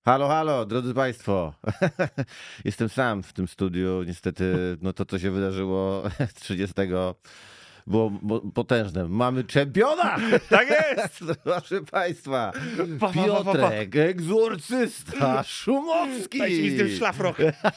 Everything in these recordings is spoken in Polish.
Halo, halo, drodzy Państwo. Jestem sam w tym studiu. Niestety, no to, co się wydarzyło 30, było potężne. Mamy czempiona! Tak jest! Proszę Państwa, Pa. Piotrek, egzorcysta Szumowski. Dajcie mi z tym szlafrok.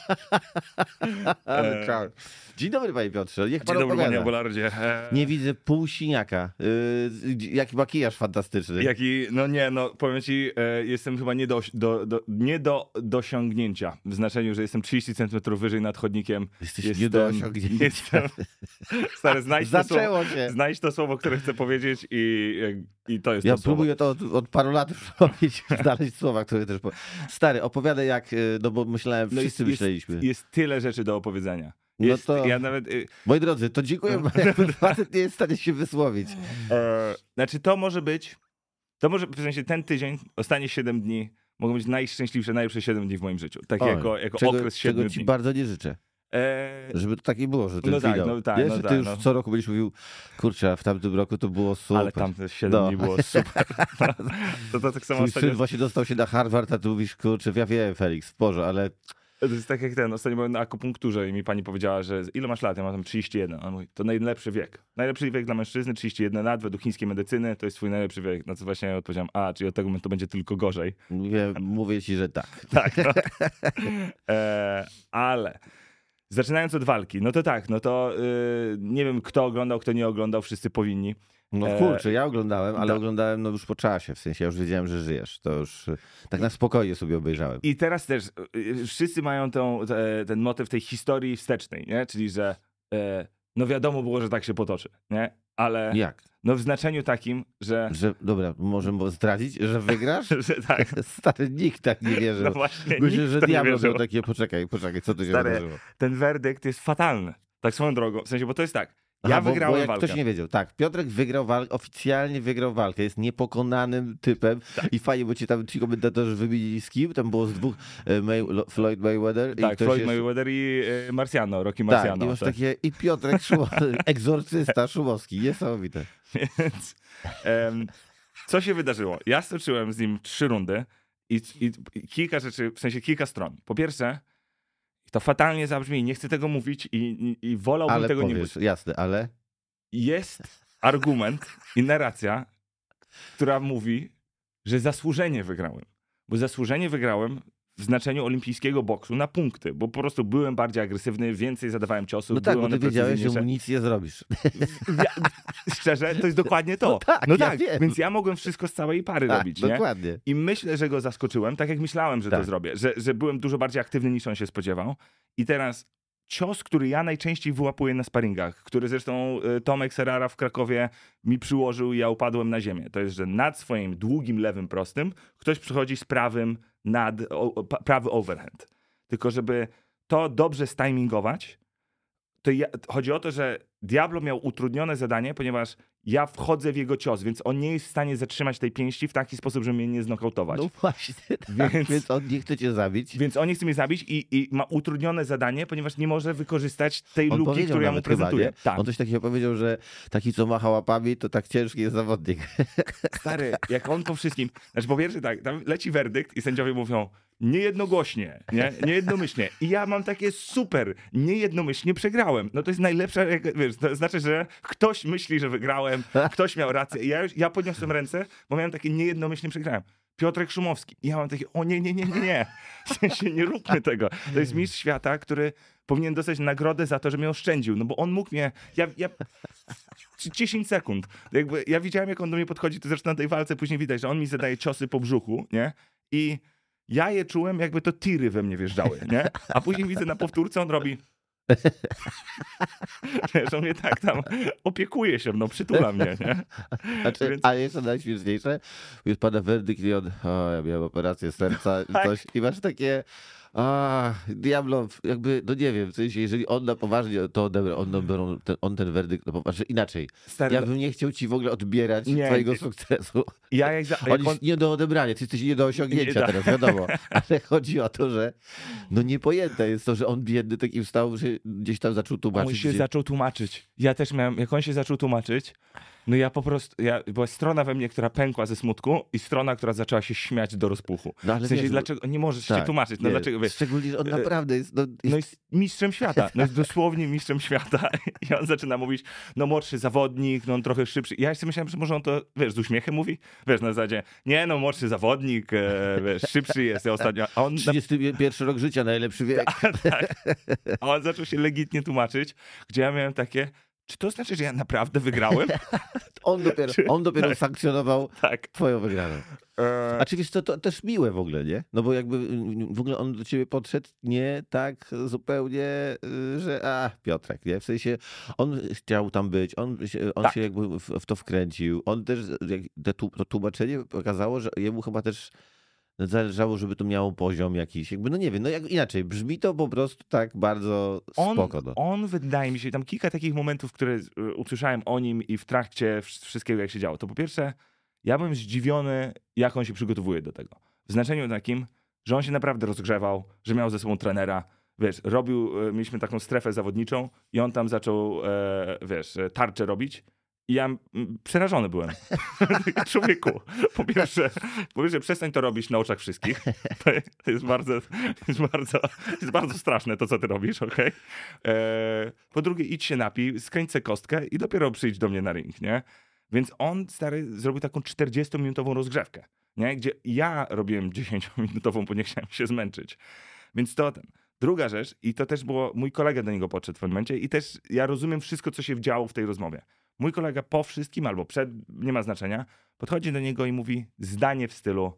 Ale czau. Dzień dobry, panie Piotrze. Niech pan Dzień dobry, opowiada. panie Abelardzie. Nie widzę pół siniaka. Jaki makijaż fantastyczny. Powiem ci, jestem chyba nie do dosiągnięcia. W znaczeniu, że jestem 30 cm wyżej nad chodnikiem. Jesteś nie do osiągnięcia. Stary, Zaczęło się. Znajdź to słowo, które chcę powiedzieć i to jest Ja to słowo. próbuję to od paru lat już robić, znaleźć słowa, które też... Stary, opowiadaj jak, no bo myślałem, wszyscy myśleliśmy. Jest tyle rzeczy do opowiedzenia. No to, ja nawet, moi drodzy, to dziękuję, bo facet nie jest w stanie się wysłowić. Znaczy w sensie ten tydzień, ostatnie 7 dni mogą być najszczęśliwsze, najlepsze 7 dni w moim życiu. Takie jako okres 7 czego dni. ci bardzo nie życzę. Żeby to tak nie było, że ten finał. Wiesz, że ty już co roku będziesz mówił, kurczę, a w tamtym roku to było super. Ale tamte 7 dni było super. to tak samo Twój ostatnio... syn właśnie dostał się na Harvard, a ty mówisz, kurczę, ja wiem, Felix, w porze, ale... To jest tak jak ostatnio byłem na akupunkturze i mi pani powiedziała, że ile masz lat? Ja mam tam 31. On mówi, to najlepszy wiek. Najlepszy wiek dla mężczyzny, 31 lat, według chińskiej medycyny, to jest twój najlepszy wiek. Na co właśnie ja odpowiedziałem, czyli od tego momentu będzie tylko gorzej. Mówię ci, że tak. Tak. No. Ale zaczynając od walki, nie wiem kto oglądał, kto nie oglądał, wszyscy powinni. No kurczę, ja oglądałem, ale oglądałem już po czasie, w sensie ja już wiedziałem, że żyjesz. To już tak na spokojnie sobie obejrzałem. I teraz też wszyscy mają ten motyw tej historii wstecznej, nie? Czyli że no wiadomo było, że tak się potoczy, nie? Ale jak? No w znaczeniu takim, że dobra, możemy zdradzić, że wygrasz? że tak. Stary, nikt tak nie wierzył. No właśnie, myślę, że Diablo wierzył. miał takie, poczekaj, co tu się wydarzyło? Ten werdykt jest fatalny. Tak swoją drogą, w sensie, bo to jest tak. Ja wygrałem bo jak walkę. Ktoś nie wiedział. Tak, Piotrek wygrał walkę, oficjalnie wygrał walkę. Jest niepokonanym typem. Tak. I fajnie, bo ci tam ci komentatorzy wymienili z kim. Tam było z dwóch, Floyd Mayweather. Tak, i Floyd Mayweather i Rocky Marciano. Tak, i masz tak. takie, i Piotrek egzorcysta Szumowski. Niesamowite. Więc co się wydarzyło? Ja stoczyłem z nim 3 rundy i kilka rzeczy, w sensie kilka stron. Po pierwsze, to fatalnie zabrzmi, nie chcę tego mówić i wolałbym ale tego powiesz, nie mówić. Jasne, ale... Jest argument i narracja, która mówi, że zasłużenie wygrałem. Bo zasłużenie wygrałem w znaczeniu olimpijskiego boksu na punkty, bo po prostu byłem bardziej agresywny, więcej zadawałem ciosów. No tak, były bo ty one wiedziałeś, że mu precyzyjniejsze. nic nie zrobisz. Szczerze, to jest dokładnie to. No tak, ja wiem. Więc ja mogłem wszystko z całej pary robić, nie? Dokładnie. I myślę, że go zaskoczyłem, tak jak myślałem, że to zrobię. Że byłem dużo bardziej aktywny niż on się spodziewał. I teraz cios, który ja najczęściej wyłapuję na sparingach, który zresztą Tomek Serrara w Krakowie mi przyłożył i ja upadłem na ziemię. To jest, że nad swoim długim lewym prostym ktoś przychodzi z prawym prawy overhand. Tylko żeby to dobrze stimingować, to chodzi o to, że Diablo miał utrudnione zadanie, ponieważ ja wchodzę w jego cios, więc on nie jest w stanie zatrzymać tej pięści w taki sposób, żeby mnie nie znokautować. No właśnie, tak, więc on nie chce cię zabić. Więc on nie chce mnie zabić i ma utrudnione zadanie, ponieważ nie może wykorzystać tej on luki, którą ja mu prezentuję. Tak. On coś takiego powiedział, że taki, co macha łapami, to tak ciężki jest zawodnik. Stary, jak on po wszystkim... Znaczy po pierwsze tak, tam leci werdykt i sędziowie mówią niejednogłośnie, niejednomyślnie. I ja mam takie super, niejednomyślnie przegrałem. No to jest najlepsza, wiesz, to znaczy, że ktoś myśli, że wygrałem, ktoś miał rację. I ja podniosłem ręce, bo miałem takie niejednomyślnie przegrałem. Piotrek Szumowski. I ja mam takie, o nie. W sensie nie róbmy tego. To jest mistrz świata, który powinien dostać nagrodę za to, że mnie oszczędził. No bo on mógł mnie... 10 sekund. Jakby ja widziałem, jak on do mnie podchodzi, to zresztą na tej walce później widać, że on mi zadaje ciosy po brzuchu, nie? I ja je czułem, jakby to tiry we mnie wjeżdżały, nie? A później widzę na powtórce, on robi... Wiesz, on mnie tak tam opiekuje się mną, przytula mnie, nie? Znaczy, Więc... A jeszcze najśmieszniejsze, już pada werdykt i on, ja miałem operację serca, coś, i masz takie, Diablo, jakby, no nie wiem, w sensie, jeżeli on na poważnie to odebrał, on ten werdykt, no poważnie, inaczej. Stary, ja bym nie chciał ci w ogóle odbierać twojego sukcesu. On jest nie do odebrania, ty jesteś nie do osiągnięcia teraz, wiadomo. Ale chodzi o to, że no niepojęte jest to, że on biedny takim stał, że gdzieś tam zaczął tłumaczyć. On się zaczął tłumaczyć. Ja też miałem, jak on się zaczął tłumaczyć, No ja po prostu, była strona we mnie, która pękła ze smutku i strona, która zaczęła się śmiać do rozpuchu. No, ale w sensie, wiesz, dlaczego, nie możesz się tłumaczyć, no dlaczego, wiesz. Szczególnie, że on naprawdę jest... No jest mistrzem świata, no jest dosłownie mistrzem świata i on zaczyna mówić, no młodszy zawodnik, no on trochę szybszy. Ja jeszcze myślałem, że może on to, wiesz, z uśmiechem mówi, wiesz, na zasadzie, nie no, młodszy zawodnik, wiesz, szybszy jest ostatnio. A on 31 rok życia, najlepszy wiek. tak. A on zaczął się legitnie tłumaczyć, gdzie ja miałem takie, czy to znaczy, że ja naprawdę wygrałem? On dopiero sankcjonował twoją wygraną. A czy wiesz, to też miłe w ogóle, nie? No bo jakby w ogóle on do ciebie podszedł nie tak zupełnie, że Piotrek, nie? W sensie on chciał tam być, on się jakby w to wkręcił. On też, to tłumaczenie pokazało, że jemu chyba też zależało, żeby to miało poziom jakiś, jakby, no nie wiem, no inaczej, brzmi to po prostu tak bardzo spoko. No. On wydaje mi się, tam kilka takich momentów, które usłyszałem o nim i w trakcie wszystkiego, jak się działo. To po pierwsze, ja byłem zdziwiony, jak on się przygotowuje do tego. W znaczeniu takim, że on się naprawdę rozgrzewał, że miał ze sobą trenera, wiesz, mieliśmy taką strefę zawodniczą i on tam zaczął, tarczę robić. I ja przerażony byłem. Człowieku, po pierwsze, przestań to robić na oczach wszystkich. To jest bardzo straszne to, co ty robisz, okej? Po drugie, idź się napij, skręć se kostkę i dopiero przyjdź do mnie na ring, nie? Więc on, stary, zrobił taką 40-minutową rozgrzewkę, nie? Gdzie ja robiłem 10-minutową, bo nie chciałem się zmęczyć. Więc to Druga rzecz, i to też było, mój kolega do niego podszedł w pewnym momencie i też ja rozumiem wszystko, co się działo w tej rozmowie. Mój kolega po wszystkim albo przed, nie ma znaczenia, podchodzi do niego i mówi zdanie w stylu: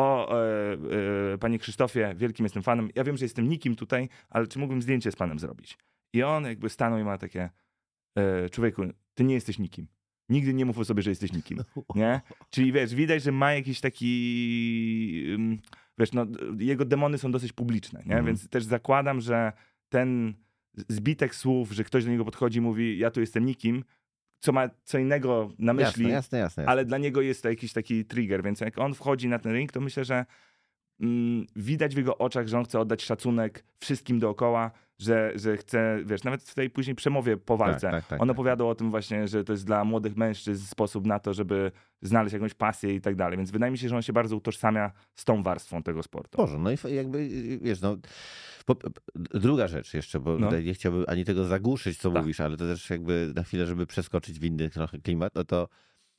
panie Krzysztofie, wielkim jestem fanem, ja wiem, że jestem nikim tutaj, ale czy mógłbym zdjęcie z panem zrobić? I on jakby stanął i ma takie: człowieku, ty nie jesteś nikim. Nigdy nie mów o sobie, że jesteś nikim. Nie? Czyli wiesz, widać, że ma jakiś taki... Wiesz, no, jego demony są dosyć publiczne, nie? Więc też zakładam, że ten zbitek słów, że ktoś do niego podchodzi i mówi: ja tu jestem nikim, co ma co innego na myśli, jasne. ale dla niego jest to jakiś taki trigger, więc jak on wchodzi na ten ring, to myślę, że widać w jego oczach, że on chce oddać szacunek wszystkim dookoła, że chce, wiesz, nawet w tej później przemowie po walce, on opowiadał o tym właśnie, że to jest dla młodych mężczyzn sposób na to, żeby znaleźć jakąś pasję i tak dalej, więc wydaje mi się, że on się bardzo utożsamia z tą warstwą tego sportu. Boże, no i jakby, wiesz, no druga rzecz jeszcze, bo tutaj nie chciałbym ani tego zagłuszyć, co mówisz, ale to też jakby na chwilę, żeby przeskoczyć w inny trochę klimat, no to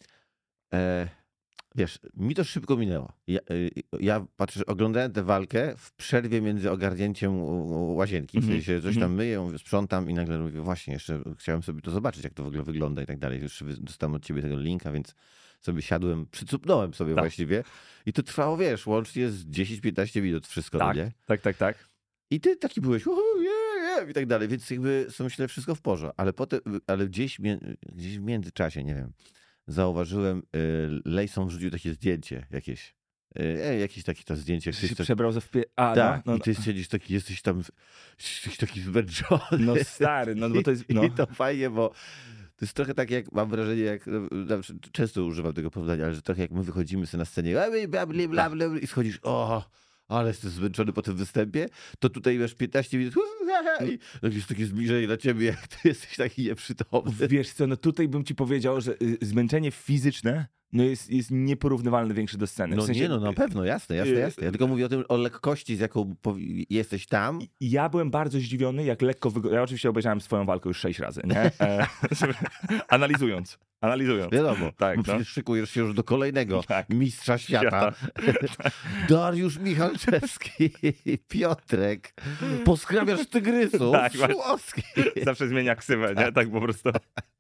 wiesz, mi to szybko minęło. Ja patrzę, oglądałem tę walkę w przerwie między ogarnięciem łazienki, w sensie coś tam myję, sprzątam i nagle mówię: właśnie, jeszcze chciałem sobie to zobaczyć, jak to w ogóle wygląda i tak dalej. Już dostałem od ciebie tego linka, więc sobie siadłem, przycupnąłem sobie właściwie i to trwało, wiesz, łącznie z 10-15 minut wszystko, nie? Tak. I ty taki byłeś, i tak dalej, więc jakby myślę, wszystko w porządku, ale potem, gdzieś w międzyczasie, nie wiem, zauważyłem, Lejson wrzucił takie zdjęcie jakieś. Jakieś takie to zdjęcie. Że się przebrał ze i ty siedzisz taki, jesteś taki zmęczony. No stary, no bo to jest... I to fajnie, bo to jest trochę tak, jak mam wrażenie, jak często używam tego porównania, ale że trochę jak my wychodzimy sobie na scenie i schodzisz, ale jestem zmęczony po tym występie, to tutaj masz 15 minut i jest takie zbliżenie na ciebie, jak ty jesteś taki nieprzytomny. Wiesz co, no tutaj bym ci powiedział, że zmęczenie fizyczne no jest nieporównywalnie większe do sceny. No w sensie, nie, no na pewno, jasne. Ja tylko mówię o lekkości, z jaką jesteś tam. Ja byłem bardzo zdziwiony, jak lekko Ja oczywiście obejrzałem swoją walkę już 6 razy, nie? Analizując. Wiadomo, tak, bo przecież szykujesz się już do kolejnego mistrza świata. Dariusz Michalczewski, Piotrek, poskrabiasz tygrysów, Szłowski. Zawsze zmienia ksywę, nie? Tak po prostu.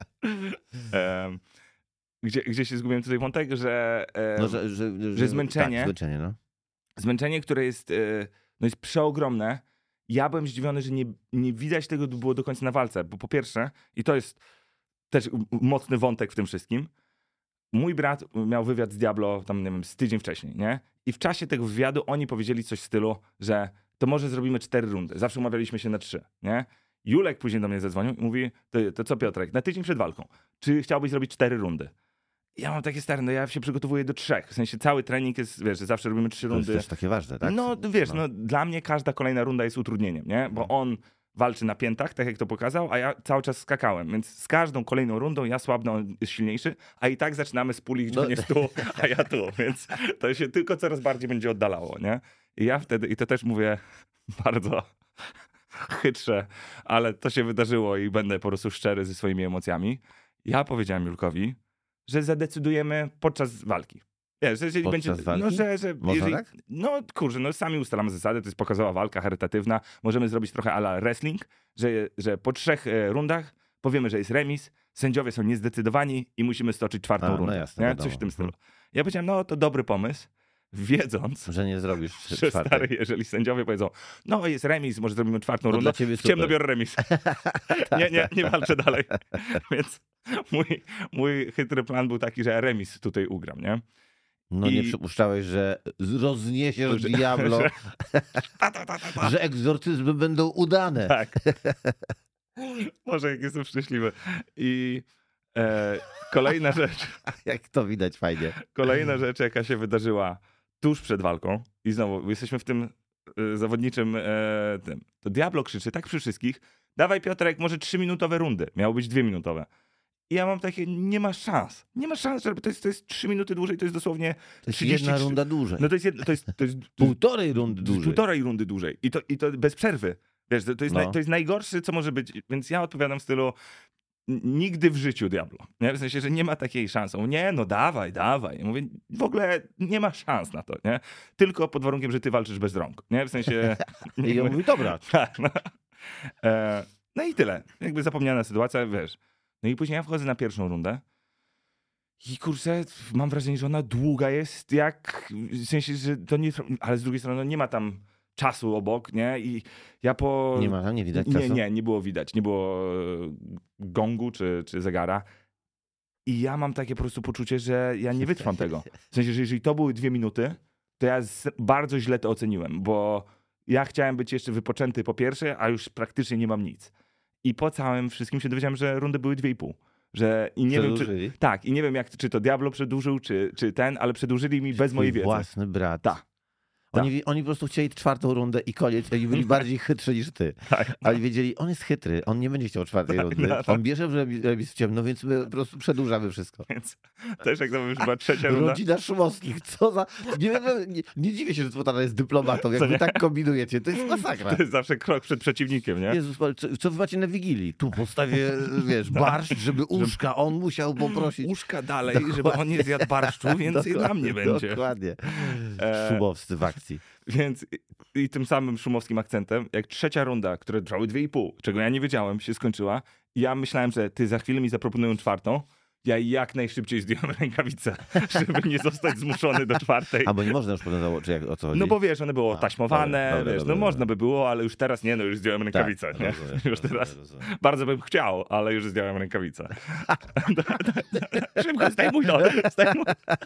Gdzie się zgubiłem tutaj wątek, że zmęczenie, tak, zmęczenie, no. Zmęczenie, które jest, jest przeogromne. Ja byłem zdziwiony, że nie widać tego było do końca na walce, bo po pierwsze, i to jest też mocny wątek w tym wszystkim, mój brat miał wywiad z Diablo tam, nie wiem, z tydzień wcześniej, nie? I w czasie tego wywiadu oni powiedzieli coś w stylu, że to może zrobimy 4 rundy. Zawsze umawialiśmy się na 3, nie? Julek później do mnie zadzwonił i mówi: to co, Piotrek, na tydzień przed walką, czy chciałbyś zrobić 4 rundy? Ja mam takie stare, no ja się przygotowuję do 3. W sensie cały trening jest, wiesz, że zawsze robimy 3 rundy. To jest też takie ważne, tak? No wiesz, no dla mnie każda kolejna runda jest utrudnieniem, nie? Bo on walczy na piętach, tak jak to pokazał, a ja cały czas skakałem, więc z każdą kolejną rundą ja słabnę, on jest silniejszy, a i tak zaczynamy z puli, gdzie on jest tu, a ja tu, więc to się tylko coraz bardziej będzie oddalało, nie? I ja wtedy, i to też mówię bardzo chytrze, ale to się wydarzyło i będę po prostu szczery ze swoimi emocjami. Ja powiedziałem Julkowi, że zadecydujemy podczas walki. Wiesz, że jeżeli Podczas będzie. walki? No, że Można jeżeli, tak? no kurczę, no sami ustalamy zasady, to jest pokazowa walka charytatywna. Możemy zrobić trochę à la wrestling, że po 3 rundach powiemy, że jest remis, sędziowie są niezdecydowani i musimy stoczyć 4. No rundę. jasne, Nie? wiadomo. Coś w tym stylu. Ja powiedziałem, no to dobry pomysł, wiedząc, Że nie zrobisz że 4. stary, jeżeli sędziowie powiedzą, no jest remis, może zrobimy 4. rundę, dla ciebie w ciemno super. biorę remis. nie walczę dalej. Więc mój chytry plan był taki, że ja remis tutaj ugram, nie? No nie przypuszczałeś, że rozniesiesz Diablo, że egzorcyzmy będą udane. Tak. Może jak jestem szczęśliwy. I kolejna rzecz, Jak to widać fajnie. jaka się wydarzyła tuż przed walką i znowu jesteśmy w tym zawodniczym tym. To Diablo krzyczy tak przy wszystkich, dawaj Piotrek, może 3-minutowe rundy. Miało być 2-minutowe. I ja mam takie, nie ma szans. Nie ma szans, żeby to jest 3 minuty dłużej, to jest dosłownie To jest 30, jedna runda dłużej. No to jest Półtorej rundy dłużej. półtorej rundy dłużej. I to bez przerwy. Wiesz, to jest najgorsze, co może być. Więc ja odpowiadam w stylu nigdy w życiu Diablo. Nie? W sensie, że nie ma takiej szansy. Nie, no dawaj. Ja mówię, w ogóle nie ma szans na to, nie? Tylko pod warunkiem, że ty walczysz bez rąk. Nie? W sensie... I on mówi, dobra. Tak, no. No i tyle. Jakby zapomniana sytuacja, wiesz. No i później ja wchodzę na pierwszą rundę i kurczę, mam wrażenie, że ona długa jest jak... W sensie, że to nie... Ale z drugiej strony no nie ma tam czasu obok, nie? I ja po... Nie widać czasu? Nie było widać. Nie było gongu czy zegara. I ja mam takie po prostu poczucie, że ja nie wytrwam tego. W sensie, że jeżeli to były 2 minuty, to ja bardzo źle to oceniłem, bo ja chciałem być jeszcze wypoczęty po pierwsze, a już praktycznie nie mam nic. I po całym wszystkim się dowiedziałem, że rundy były 2,5. I nie wiem, czy, tak, i nie wiem, czy to Diablo przedłużył, czy ten, ale przedłużyli mi bez mojej wiedzy. Własny brat. Tak. Oni po prostu chcieli 4. rundę i koniec. Oni byli bardziej chytrzy niż ty. Tak. Ale wiedzieli, on jest chytry, on nie będzie chciał 4. rundy. tak. On bierze w remis w ciemno, więc my po prostu przedłużamy wszystko. Więc też jak to już była 3. runda. Rodzina Szumowskich, co za... Nie dziwię się, że Słotana jest dyplomatą, jak wy tak kombinujecie. To jest masakra. To jest zawsze krok przed przeciwnikiem, nie? Jezus, co wy macie na Wigilii? Tu postawię, wiesz, barszcz, żeby uszka, on musiał poprosić. Uszka dalej, żeby on nie zjadł barszczu, więc i dla mnie będzie. Dokładnie. Szumowscy w akcji. Więc i tym samym szumowskim akcentem, jak 3. runda, które trwały 2,5, czego ja nie wiedziałem, się skończyła, i ja myślałem, że ty za chwilę mi zaproponują 4. Ja jak najszybciej zdjąłem rękawice, żeby nie zostać zmuszony do 4. Albo nie można już podało, czy o co chodzi? No bo wiesz, one było taśmowane, dobra, wiesz, dobra. można by było, ale już teraz nie, no już zdjąłem rękawice, nie? Już teraz bardzo bym chciał, ale już zdjąłem rękawice. Szybko, zdejmuj to, zdejmuj.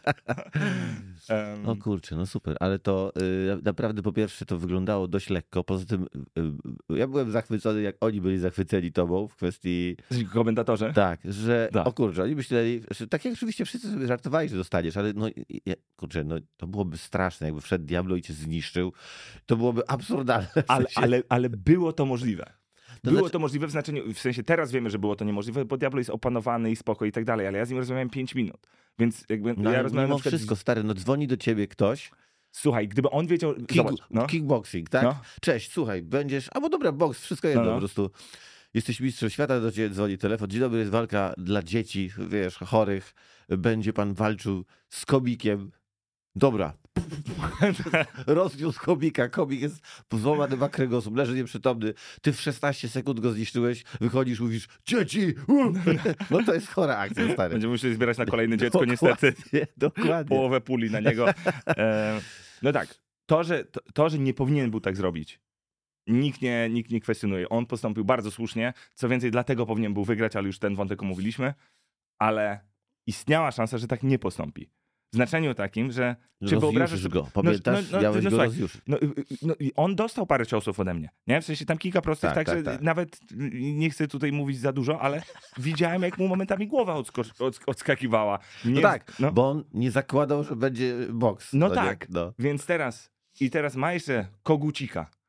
No kurczę, no super, ale to naprawdę po pierwsze to wyglądało dość lekko, poza tym ja byłem zachwycony, jak oni byli zachwyceni tobą w kwestii... Komentatorzy? Tak, że Tak. o kurczę, oni myśleli, że tak jak oczywiście wszyscy sobie żartowali, że dostaniesz, ale no kurczę, no to byłoby straszne, jakby wszedł Diablo i cię zniszczył, to byłoby absurdalne. Ale było to możliwe. To Było znaczy- to możliwe w sensie teraz wiemy, że było to niemożliwe, bo Diablo jest opanowany i spoko i tak dalej, ale ja z nim rozmawiałem 5 minut. Więc jakby No, ja ale rozmawiałem mimo na przykład wszystko, stary, no dzwoni do ciebie ktoś, Słuchaj, gdyby on wiedział... Zobacz, no. kickboxing, tak? No. Cześć, słuchaj, będziesz, albo dobra, boks, wszystko jedno, No. po prostu jesteś mistrzem świata, do ciebie dzwoni telefon, dzień dobry, jest walka dla dzieci, wiesz, chorych, będzie pan walczył z komikiem. Dobra. Rozniósł komika, komik jest złamany ma kręgosłup, leży nieprzytomny, ty w 16 sekund go zniszczyłeś, wychodzisz, mówisz, dzieci! No to jest chora akcja, stary. Będziemy musieli zbierać na kolejne dziecko, Dokładnie, niestety. Dokładnie. Połowę puli na niego. No tak, to, że nie powinien był tak zrobić, nikt nie kwestionuje. On postąpił bardzo słusznie, co więcej, dlatego powinien był wygrać, ale już ten wątek omówiliśmy, ale istniała szansa, że tak nie postąpi. W znaczeniu takim, że... Czy wyobrażasz Rozjuszysz go, pamiętasz? Miałeś go słuchaj, rozjuszyć. No i on dostał parę ciosów ode mnie, nie? W sensie tam kilka prostych, Tak, że tak. nawet nie chcę tutaj mówić za dużo, ale widziałem, jak mu momentami głowa odskakiwała. Nie, No tak, bo on nie zakładał, że będzie boks. No nie? tak, No. więc teraz ma jeszcze kogucika,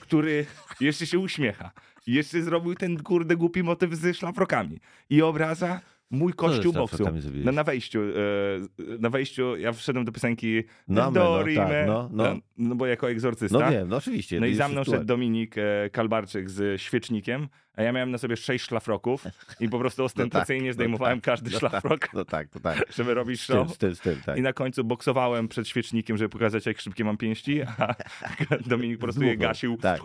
który jeszcze się uśmiecha. I jeszcze zrobił ten kurde głupi motyw ze szlafrokami. I obraza mój kościół boksu. No, na wejściu ja wszedłem do piosenki no bo jako egzorcysta. No wiem, no oczywiście. No i za mną szedł Dominik Kalbarczyk z świecznikiem, a ja miałem na sobie 6 szlafroków i po prostu ostentacyjnie zdejmowałem każdy szlafrok, żeby robić show. Z tym, tak. I na końcu boksowałem przed świecznikiem, żeby pokazać, jak szybkie mam pięści, a Dominik po prostu je gasił. Tak.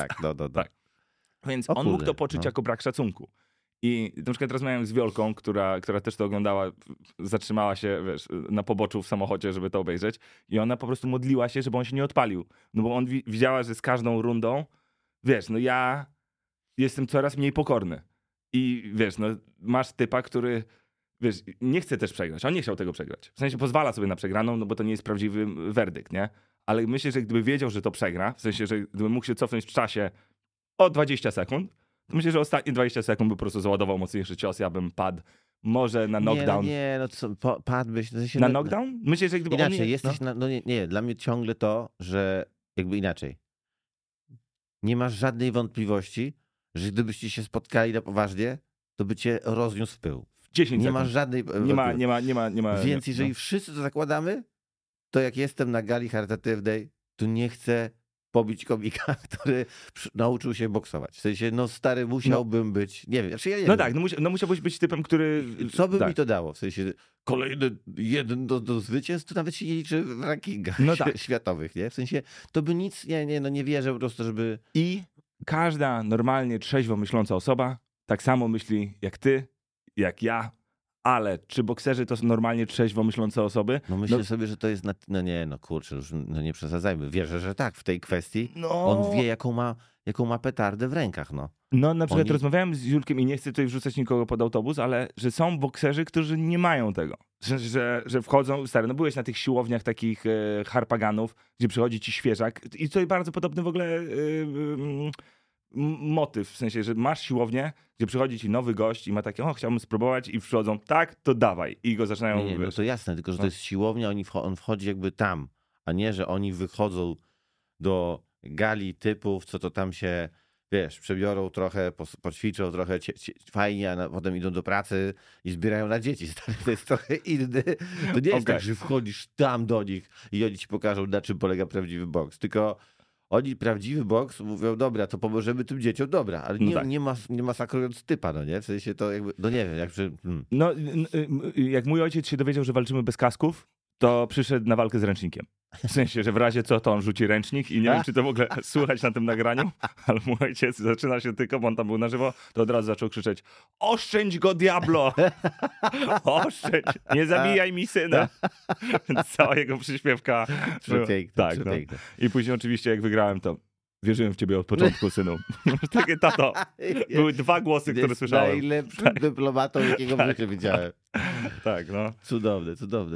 Więc on mógł to poczuć jako brak szacunku. I na przykład rozmawiałem z Wiolką, która też to oglądała, zatrzymała się, wiesz, na poboczu w samochodzie, żeby to obejrzeć. I ona po prostu modliła się, żeby on się nie odpalił. No bo on widziała, że z każdą rundą, wiesz, no ja jestem coraz mniej pokorny. I wiesz, no masz typa, który, wiesz, nie chce też przegrać. On nie chciał tego przegrać. W sensie pozwala sobie na przegraną, no bo to nie jest prawdziwy werdykt, nie? Ale myślę, że gdyby wiedział, że to przegra, w sensie, że gdyby mógł się cofnąć w czasie o 20 sekund, to myślę, że ostatnie 20 sekund by po prostu załadował mocniejszy cios, ja bym padł może na knockdown. Padłbyś. Na knockdown? Myślę, że gdyby inaczej, jesteś dla mnie ciągle to, że jakby inaczej. Nie masz żadnej wątpliwości, że gdybyście się spotkali na poważnie, to by cię rozniósł w pył. 10 nie sekund. masz żadnej Nie ma. Więc jeżeli wszyscy to zakładamy, to jak jestem na gali charytatywnej, to nie chcę pobić komika, który nauczył się boksować. W sensie, stary, musiałbym być, nie wiem, ja nie wiem. Tak, musiałbyś być typem, który... Co by mi to dało? W sensie, kolejny jeden do zwycięstw, to nawet się nie liczy w rankingach światowych, nie? W sensie, to by nic, nie wierzę po prostu, żeby... I każda normalnie trzeźwo myśląca osoba tak samo myśli jak ty, jak ja, ale czy bokserzy to są normalnie trzeźwo myślące osoby? Myślę sobie, że to jest... kurczę, już nie przesadzajmy. Wierzę, że tak, w tej kwestii on wie, jaką ma petardę w rękach, na przykład rozmawiałem z Julkiem i nie chcę tutaj wrzucać nikogo pod autobus, ale że są bokserzy, którzy nie mają tego. Że wchodzą, stary, byłeś na tych siłowniach takich harpaganów, gdzie przychodzi ci świeżak i to jest bardzo podobny w ogóle motyw, w sensie, że masz siłownię, gdzie przychodzi ci nowy gość i ma takie, chciałbym spróbować i przychodzą, tak, to dawaj. I go zaczynają... Nie, to jasne, tylko że to jest siłownia, on wchodzi jakby tam, a nie, że oni wychodzą do gali typów, co to tam się, wiesz, przebiorą trochę, poćwiczą trochę fajnie, a potem idą do pracy i zbierają na dzieci. To jest trochę inny. To nie jest tak, że wchodzisz tam do nich i oni ci pokażą, na czym polega prawdziwy boks, tylko oni prawdziwy boks mówią, dobra, to pomożemy tym dzieciom, dobra, ale nie masakrując typa, nie? W sensie to jakby, nie wiem, jak przy... Jak mój ojciec się dowiedział, że walczymy bez kasków, to przyszedł na walkę z ręcznikiem. W sensie, że w razie co, to on rzuci ręcznik i nie wiem, czy to w ogóle słychać na tym nagraniu, ale mój ojciec zaczyna się tylko, bo on tam był na żywo, to od razu zaczął krzyczeć: oszczędź go, diablo! Oszczędź! Nie zabijaj mi syna! Cała jego przyśpiewka. Przepiękne. I później oczywiście, jak wygrałem, to wierzyłem w ciebie od początku, synu. Takie, tato. Były 2 głosy, które słyszałem. Najlepszym dyplomatą, jakiego w życiu widziałem. Tak, Cudowne.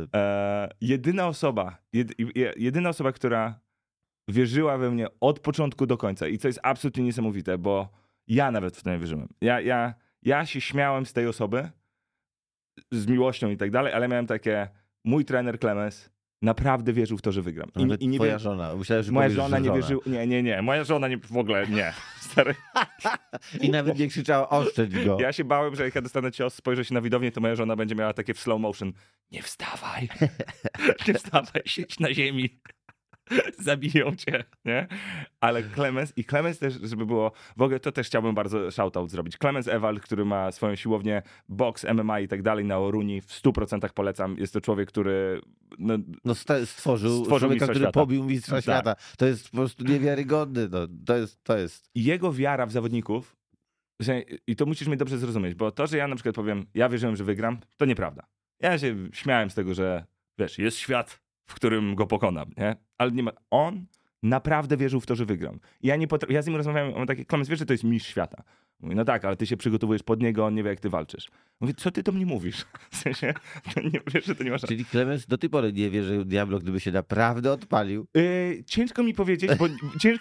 Jedyna osoba, która wierzyła we mnie od początku do końca i co jest absolutnie niesamowite, bo ja nawet w to nie wierzyłem. Ja się śmiałem z tej osoby, z miłością i tak dalej, ale miałem takie, mój trener Klemens naprawdę wierzył w to, że wygram. I nie twoja żona. Myślałem, że moja żona nie wierzyła. Nie. Moja żona w ogóle nie. Stary. I nawet nie krzyczała: oszczędź go. Ja się bałem, że jak ja dostanę cios, spojrzę się na widownię, to moja żona będzie miała takie w slow motion: nie wstawaj. Nie wstawaj, siedź na ziemi. Zabiją cię, nie? Ale Klemens też, żeby było, w ogóle to też chciałbym bardzo shoutout zrobić. Klemens Ewald, który ma swoją siłownię, boks, MMA i tak dalej na Oruni, w 100% polecam. Jest to człowiek, który stworzył człowieka, który pobił mistrza świata. To jest po prostu niewiarygodny. To jest. Jego wiara w zawodników, i to musisz mnie dobrze zrozumieć, bo to, że ja na przykład powiem, ja wierzyłem, że wygram, to nieprawda. Ja się śmiałem z tego, że wiesz, jest świat, w którym go pokonam, nie? Ale nie ma... On naprawdę wierzył w to, że wygram. Ja z nim rozmawiałem, on taki: Klemens, wiesz, że to jest mistrz świata. Mówi: no tak, ale ty się przygotowujesz pod niego, on nie wie, jak ty walczysz. Mówię: co ty do mnie mówisz? W sensie, nie wiesz, że to nie masz... Czyli Klemens do tej pory nie wie, że Diablo, gdyby się naprawdę odpalił. Ciężko mi powiedzieć, bo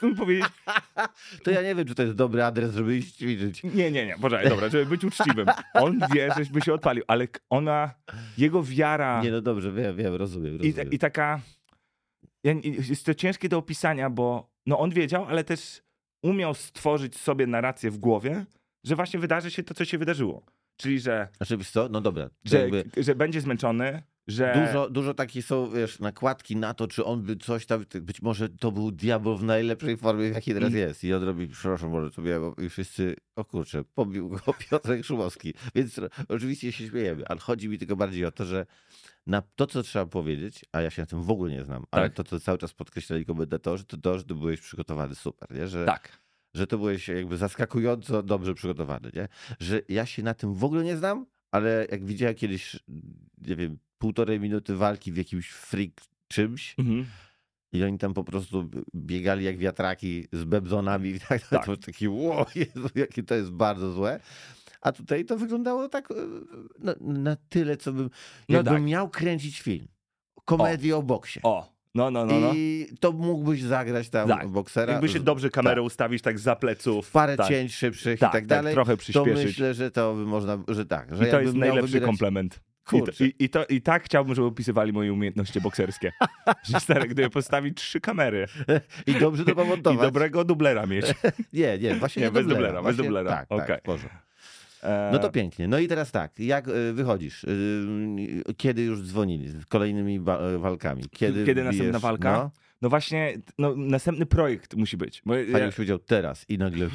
To ja nie wiem, czy to jest dobry adres, żeby iść ćwiczyć. Nie, poczekaj, dobra, żeby być uczciwym. On wie, żeśmy się odpalił, ale jego wiara... Nie, no dobrze, wiem, rozumiem. I taka... Jest to ciężkie do opisania, bo on wiedział, ale też umiał stworzyć sobie narrację w głowie, że właśnie wydarzy się to, co się wydarzyło. Czyli, że... Znaczy, wiesz co? No dobra. Że będzie zmęczony, że... Dużo takich są, wiesz, nakładki na to, czy on by coś tam, być może to był diabeł w najlepszej formie, w jakiej teraz jest. I on robi, przepraszam, może sobie, i wszyscy, o kurczę, pobił go Piotrek Szumowski. Więc oczywiście się śmiejemy, ale chodzi mi tylko bardziej o to, że na to, co trzeba powiedzieć, a ja się na tym w ogóle nie znam, ale to, co cały czas podkreślali komentatorzy, to, że ty byłeś przygotowany super, nie? Że to byłeś jakby zaskakująco dobrze przygotowany, nie? Że ja się na tym w ogóle nie znam, ale jak widziałem kiedyś, nie wiem, 1,5 minuty walki w jakimś freak czymś i oni tam po prostu biegali jak wiatraki z bebzonami i tak. To taki, wow, Jezu, jakie to jest bardzo złe. A tutaj to wyglądało tak na tyle, co bym... Jakbym miał kręcić film. Komedię o boksie. No. I to mógłbyś zagrać tam boksera. Jakby się dobrze kamerę ustawić tak za pleców. Parę cięć szybszych i tak dalej. Trochę przyspieszyć. To myślę, że to by można, że tak. Że i to jest najlepszy komplement. I tak chciałbym, żeby opisywali moje umiejętności bokserskie. Że stary, gdyby postawić 3 kamery. I dobrze to pomontować. I dobrego dublera mieć. Nie, właśnie nie bez dublera. Bez dublera. Tak, okay. No to pięknie. No i teraz tak, jak wychodzisz? Kiedy już dzwonili? Z kolejnymi walkami? Kiedy następna walka? No właśnie, następny projekt musi być. A już powiedział teraz i nagle...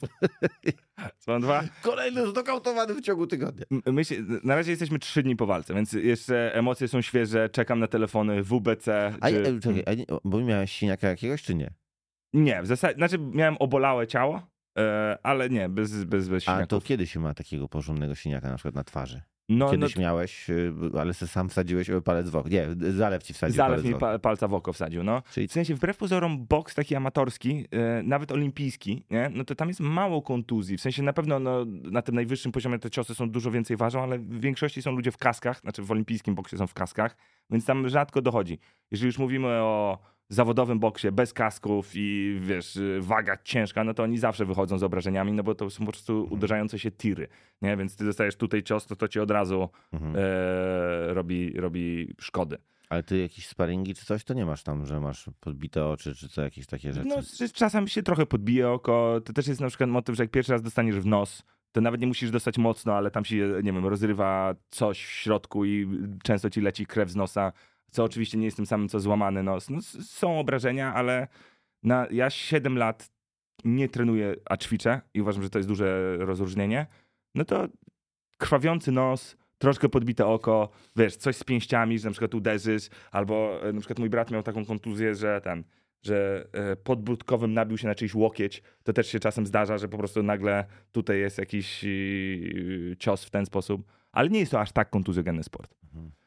Są 2? Kolejny znokautowany w ciągu tygodnia. Na razie jesteśmy 3 dni po walce, więc jeszcze emocje są świeże, czekam na telefony WBC. Bo miałeś siniaka jakiegoś, czy nie? Nie, w zasadzie, znaczy miałem obolałe ciało, ale nie, bez siniaków. A to kiedy się ma takiego porządnego siniaka na przykład na twarzy? Kiedyś miałeś, ale sam wsadziłeś palec w oko. Nie, zalew ci wsadził palec w oko. Zalew mi palca w oko wsadził, no. Czyli... W sensie, wbrew pozorom, boks taki amatorski, nawet olimpijski, nie? No to tam jest mało kontuzji. W sensie, na pewno na tym najwyższym poziomie te ciosy są dużo więcej ważą, ale w większości są ludzie w kaskach, znaczy w olimpijskim boksie są w kaskach, więc tam rzadko dochodzi. Jeżeli już mówimy o zawodowym boksie bez kasków i wiesz, waga ciężka, no to oni zawsze wychodzą z obrażeniami, no bo to są po prostu uderzające się tiry, nie? Więc ty dostajesz tutaj cios, to ci od razu robi szkody. Ale ty jakieś sparingi czy coś, to nie masz tam, że masz podbite oczy, czy co, jakieś takie rzeczy? No, czasem się trochę podbije oko. To też jest na przykład motyw, że jak pierwszy raz dostaniesz w nos, to nawet nie musisz dostać mocno, ale tam się, nie wiem, rozrywa coś w środku i często ci leci krew z nosa, co oczywiście nie jest tym samym, co złamany nos. No, są obrażenia, ale ja 7 lat nie trenuję, a ćwiczę i uważam, że to jest duże rozróżnienie. No to krwawiący nos, troszkę podbite oko, wiesz, coś z pięściami, że na przykład uderzysz, albo na przykład mój brat miał taką kontuzję, że podbródkowym nabił się na czyjś łokieć. To też się czasem zdarza, że po prostu nagle tutaj jest jakiś cios w ten sposób. Ale nie jest to aż tak kontuzjogenny sport.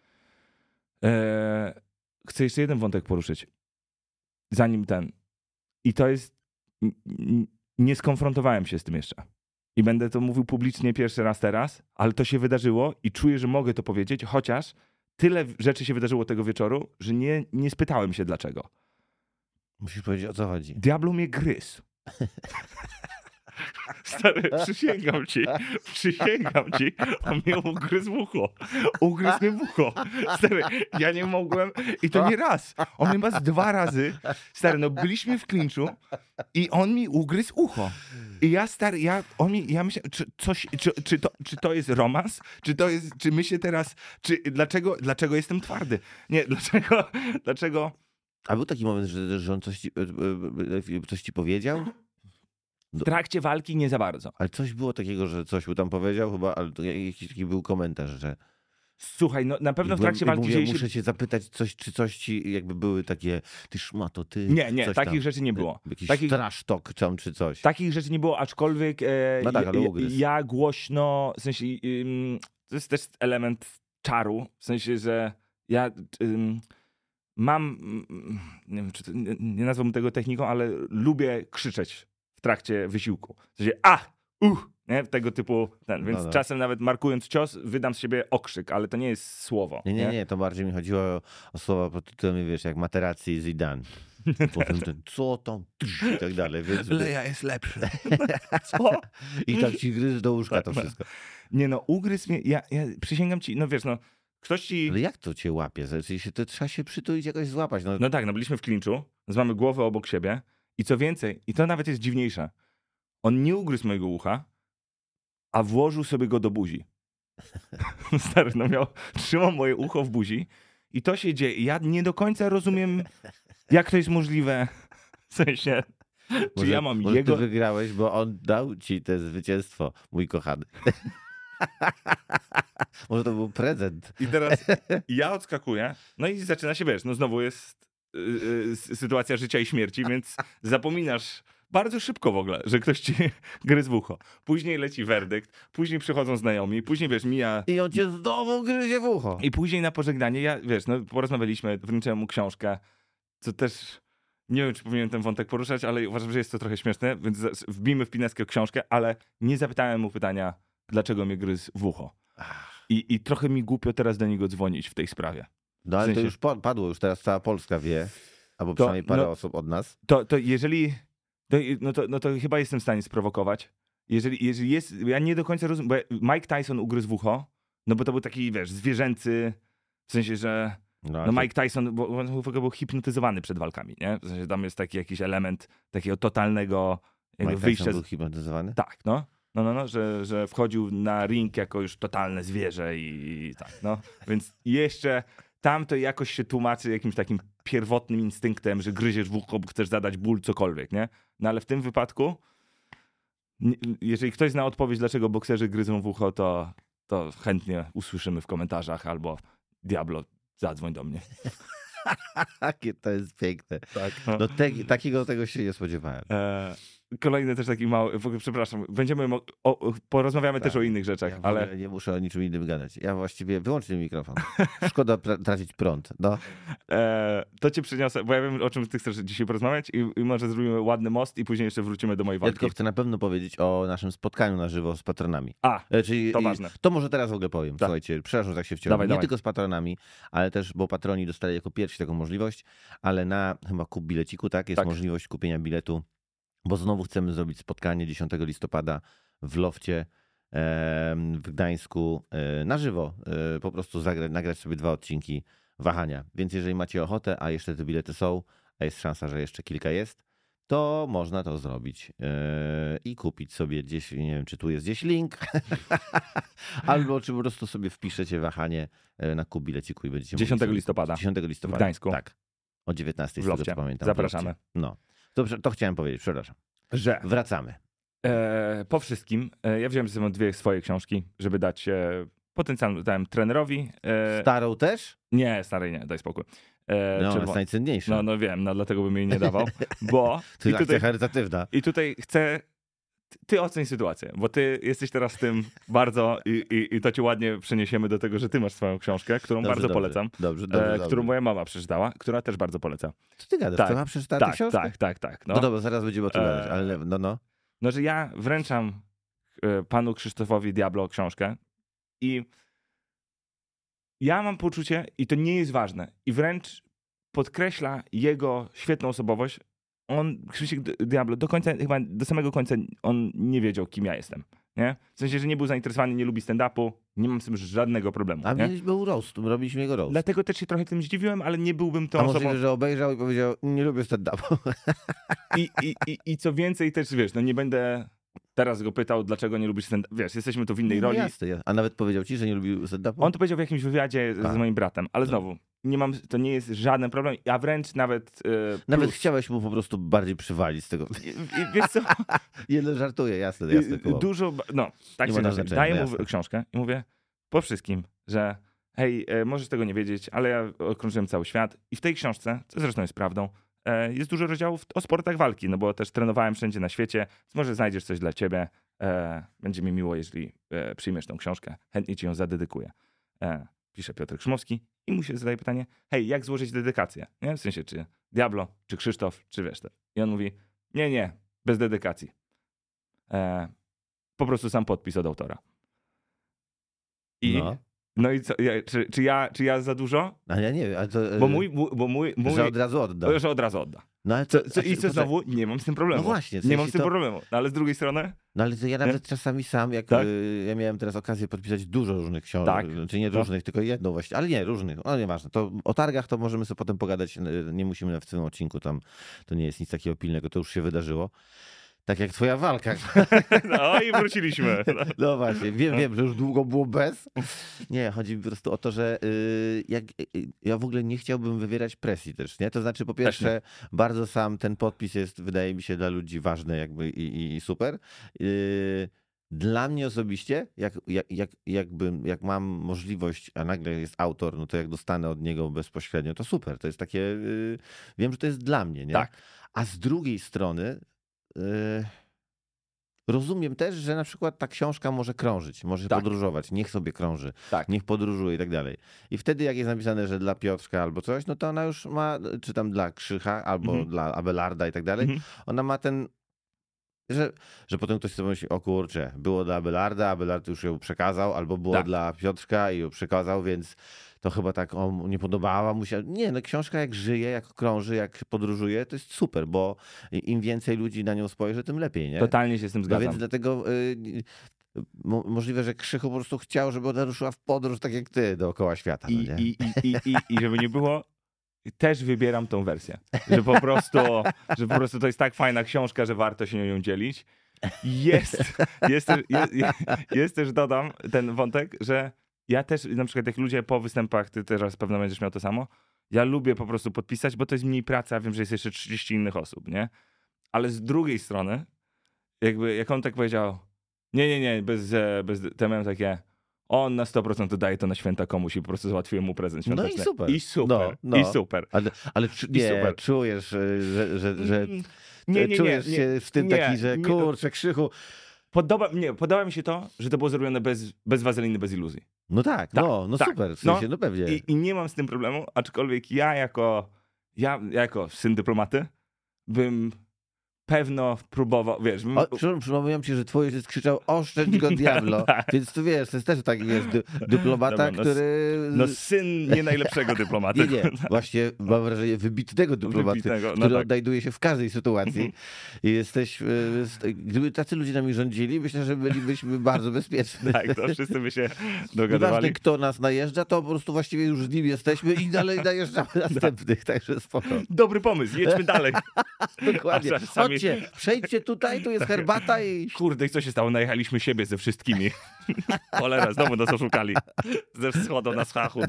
Chcę jeszcze jeden wątek poruszyć. Zanim I to jest... Nie skonfrontowałem się z tym jeszcze. I będę to mówił publicznie pierwszy raz teraz, ale to się wydarzyło i czuję, że mogę to powiedzieć, chociaż tyle rzeczy się wydarzyło tego wieczoru, że nie spytałem się dlaczego. Musisz powiedzieć, o co chodzi. Diablo mnie gryzł. Stary, przysięgam ci, on mnie ugryzł w ucho. Ugryzł mnie w ucho. Stary, ja nie mogłem, i to nie raz. On mnie chyba 2 razy. Stary, no byliśmy w klinczu i on mi ugryzł ucho. I ja, stary, ja myślałem, czy to jest romans? Czy my się teraz, dlaczego jestem twardy? Nie, dlaczego? A był taki moment, że on coś ci powiedział? W trakcie walki nie za bardzo. Ale coś było takiego, że coś mu tam powiedział chyba, ale jakiś taki był komentarz, że... Słuchaj, no na pewno w trakcie walki... Muszę cię zapytać, czy coś ci jakby były takie, ty szmato, ty... Nie, takich rzeczy nie było. Jakiś trash talk tam, czy coś. Takich rzeczy nie było, aczkolwiek no tak, ale ja głośno, w sensie to jest też element czaru, w sensie, że ja... mam, nie wiem, czy to, nie nazwałbym tego techniką, ale lubię krzyczeć w trakcie wysiłku. W sensie, nie? Tego typu, więc czasem nawet markując cios, wydam z siebie okrzyk, ale to nie jest słowo. Nie, to bardziej mi chodziło o słowa pod tytułem, wiesz, jak Materazzi i Zidane. Potem co tam, i tak dalej. Więc... Leja jest lepszy. Co? I tak ci gryz do łóżka to wszystko. Nie no, ugryzł mnie, ja przysięgam ci, no wiesz, no, ktoś ci... Ale jak to cię łapie? To trzeba się przytulić, jakoś złapać. No tak, byliśmy w klinczu, mamy głowę obok siebie I co więcej, i to nawet jest dziwniejsze, on nie ugryzł mojego ucha, a włożył sobie go do buzi. Stary, no trzymał moje ucho w buzi i to się dzieje. Ja nie do końca rozumiem, jak to jest możliwe. W sensie, czy ja mam może jego... ty wygrałeś, bo on dał ci te zwycięstwo, mój kochany. Może to był prezent. I teraz ja odskakuję, no i zaczyna się, wiesz, no znowu jest sytuacja życia i śmierci, więc zapominasz bardzo szybko w ogóle, że ktoś ci gryzł w ucho. Później leci werdykt, później przychodzą znajomi, później, wiesz, mija... I on cię znowu gryzie w ucho. I później na pożegnanie, ja, wiesz, no porozmawialiśmy, wręczyłem mu książkę, co też... Nie wiem, czy powinienem ten wątek poruszać, ale uważam, że jest to trochę śmieszne, więc wbijmy w Pineskę książkę, ale nie zapytałem mu pytania, dlaczego mnie gryzł w ucho. I trochę mi głupio teraz do niego dzwonić w tej sprawie. No ale w sensie... to już padło, już teraz cała Polska wie, albo przynajmniej parę osób od nas. To jeżeli... No to chyba jestem w stanie sprowokować. Jeżeli jest... Ja nie do końca rozumiem, bo Mike Tyson ugryzł w ucho, no bo to był taki, wiesz, zwierzęcy, w sensie, że... No Mike Tyson, bo on w ogóle był hipnotyzowany przed walkami, nie? W sensie tam jest taki jakiś element takiego totalnego Mike wyjścia... Tyson był hipnotyzowany? Tak, no. Że wchodził na ring jako już totalne zwierzę i tak, no. Więc jeszcze tam to jakoś się tłumaczy jakimś takim pierwotnym instynktem, że gryziesz w ucho, bo chcesz zadać ból, cokolwiek, nie? No ale w tym wypadku, jeżeli ktoś zna odpowiedź, dlaczego bokserzy gryzą w ucho, to chętnie usłyszymy w komentarzach albo Diablo, zadzwoń do mnie. Jakie to jest piękne. Tak, no takiego tego się nie spodziewałem. Kolejny też taki mały, w ogóle przepraszam, porozmawiamy też o innych rzeczach, ja ale... nie muszę o niczym innym gadać. Ja właściwie wyłączę mikrofon. Szkoda tracić prąd. No. To cię przyniosę, bo ja wiem, o czym ty chcesz dzisiaj porozmawiać i może zrobimy ładny most i później jeszcze wrócimy do mojej walki. Ja tylko chcę na pewno powiedzieć o naszym spotkaniu na żywo z patronami. Czyli to ważne. To może teraz w ogóle powiem. Tak. Słuchajcie, przepraszam, że tak się wciąłem. Nie tylko z patronami, ale też, bo patroni dostali jako pierwsi taką możliwość, ale na chyba kup bileciku, tak, jest możliwość kupienia biletu, bo znowu chcemy zrobić spotkanie 10 listopada w Lofcie w Gdańsku na żywo. Po prostu nagrać sobie 2 odcinki wahania. Więc jeżeli macie ochotę, a jeszcze te bilety są, a jest szansa, że jeszcze kilka jest, to można to zrobić i kupić sobie gdzieś, nie wiem, czy tu jest gdzieś link, albo czy po prostu sobie wpiszecie wahanie na kup bileciku i będziecie 10 listopada. 10 listopada. W Gdańsku. Tak. O 19, w Lofcie. z tego co pamiętam. Zapraszamy. No. To chciałem powiedzieć, przepraszam. Że wracamy. Po wszystkim, ja wziąłem ze sobą 2 swoje książki, żeby dać potencjalnemu, dałem trenerowi. Starą też? Nie, starej nie, daj spokój. No, jest najcenniejsza. No wiem, dlatego bym jej nie dawał, bo... To jest akcja charytatywna. I tutaj chcę... Ty oceń sytuację, bo ty jesteś teraz w tym bardzo i to cię ładnie przeniesiemy do tego, że ty masz swoją książkę, którą bardzo polecam. Dobrze. Którą moja mama przeczytała, która też bardzo poleca. Co ty gadasz? Tak, to ma przeczytać tę książkę? Tak. No dobra, zaraz będziemy o tym gadać, ale no. No, że ja wręczam panu Krzysztofowi Diablo książkę i ja mam poczucie, i to nie jest ważne, i wręcz podkreśla jego świetną osobowość. Krzysiek Diablo, chyba do samego końca on nie wiedział, kim ja jestem. Nie? W sensie, że nie był zainteresowany, nie lubi stand-upu, nie mam z tym żadnego problemu. A mieliśmy roast, robiliśmy jego roast. Dlatego też się trochę tym zdziwiłem, ale nie byłbym tą osobą... osobą... możliwe, że obejrzał i powiedział, nie lubię stand-upu. I co więcej też, wiesz, no nie będę teraz go pytał, dlaczego nie lubisz stand-upu. Wiesz, jesteśmy tu w innej roli. Jasne. A nawet powiedział ci, że nie lubił stand-upu? On to powiedział w jakimś wywiadzie z moim bratem, ale znowu, to nie jest żaden problem, a wręcz nawet... Nawet chciałeś mu po prostu bardziej przywalić z tego. Wiesz co? Jeden żartuje, jasne. Dużo, tak się nazywa. Daję mu książkę i mówię po wszystkim, że hej, możesz tego nie wiedzieć, ale ja okrążyłem cały świat i w tej książce, co zresztą jest prawdą, jest dużo rozdziałów o sportach walki, no bo też trenowałem wszędzie na świecie, więc może znajdziesz coś dla ciebie. Będzie mi miło, jeżeli przyjmiesz tą książkę. Chętnie ci ją zadedykuję. Pisze Piotr Krzymowski i mu się zadaje pytanie, hej, jak złożyć dedykację? Nie? W sensie, czy Diablo, czy Krzysztof, czy wiesz. I on mówi, nie, bez dedykacji. Po prostu sam podpis od autora. No i co, czy ja za dużo? A ja nie wiem. Ale to, Bo mój że od razu odda. Że od razu odda. No, ale I co znowu? Nie mam z tym problemu. No właśnie. Nie mam z tym problemu. No, ale z drugiej strony... No ale to ja nawet czasami sam, jak Tak? ja miałem teraz okazję podpisać dużo różnych książek, Tak. czy nie różnych, tylko jedną właściwie, ale nie, różnych, no nieważne. To o targach to możemy sobie potem pogadać, nie musimy w tym odcinku, tam to nie jest nic takiego pilnego, to już się wydarzyło. Tak jak twoja walka. No i wróciliśmy. No właśnie, wiem, że już długo było bez. Nie, chodzi mi po prostu o to, że ja w ogóle nie chciałbym wywierać presji też, nie? To znaczy po pierwsze, bardzo sam ten podpis jest, wydaje mi się, dla ludzi ważny jakby i super. Dla mnie osobiście, jak mam możliwość, a nagle jest autor, no to jak dostanę od niego bezpośrednio, to super. To jest takie, wiem, że to jest dla mnie, nie? Tak. A z drugiej strony rozumiem też, że na przykład ta książka może krążyć, może podróżować, niech sobie krąży, niech podróżuje i tak dalej. I wtedy jak jest napisane, że dla Piotrka albo coś, no to ona już ma, czy tam dla Krzycha albo dla Abelarda i tak dalej, ona ma ten, że potem ktoś sobie myśli, o kurczę, było dla Abelarda, Abelard już ją przekazał, albo było dla Piotrka i ją przekazał, więc to chyba tak nie podobała mu się. Nie, no książka jak żyje, jak krąży, jak podróżuje, to jest super, bo im więcej ludzi na nią spojrzy, tym lepiej, nie? Totalnie się z tym zgadzam. No więc dlatego możliwe, że Krzychu po prostu chciał, żeby ona ruszyła w podróż tak jak ty dookoła świata. No nie? I żeby nie było, też wybieram tą wersję. Że po prostu to jest tak fajna książka, że warto się nią dzielić. Jest też, dodam ten wątek, że ja też, na przykład jak ludzie po występach, ty teraz pewno będziesz miał to samo, ja lubię po prostu podpisać, bo to jest mniej pracy, a wiem, że jest jeszcze 30 innych osób, nie? Ale z drugiej strony, jakby jak on tak powiedział, nie, bez to ja miałem takie, on na 100% daje to na święta komuś i po prostu załatwiłem mu prezent świąteczny. No i super. I super. No. I super. Ale super. Czujesz, że czujesz się w tym taki, że kurczę, Krzychu. Podoba mi się to, że to było zrobione bez wazeliny, bez iluzji. No tak. Super, w sensie, no pewnie. I nie mam z tym problemu, aczkolwiek ja jako syn dyplomaty bym pewno próbował, wiesz... Przypominam ci, że twój ojciec krzyczał oszczędź go diablo, więc tu wiesz, to jest też taki dyplomata, który... No syn nie najlepszego dyplomaty. Nie, właśnie mam wrażenie wybitnego dyplomaty, który odnajduje się w każdej sytuacji. I gdyby tacy ludzie nami rządzili, myślę, że bylibyśmy bardzo bezpieczni. Tak, to wszyscy by się dogadywali. Nieważne, kto nas najeżdża, to po prostu właściwie już z nim jesteśmy i dalej najeżdżamy następnych, także spoko. Dobry pomysł, jedźmy dalej. Dokładnie. Chodźcie, przejdźcie tutaj, tu jest herbata i... Kurde, i co się stało? Najechaliśmy siebie ze wszystkimi. Cholera, znowu nas oszukali. Ze wschodu na zachód.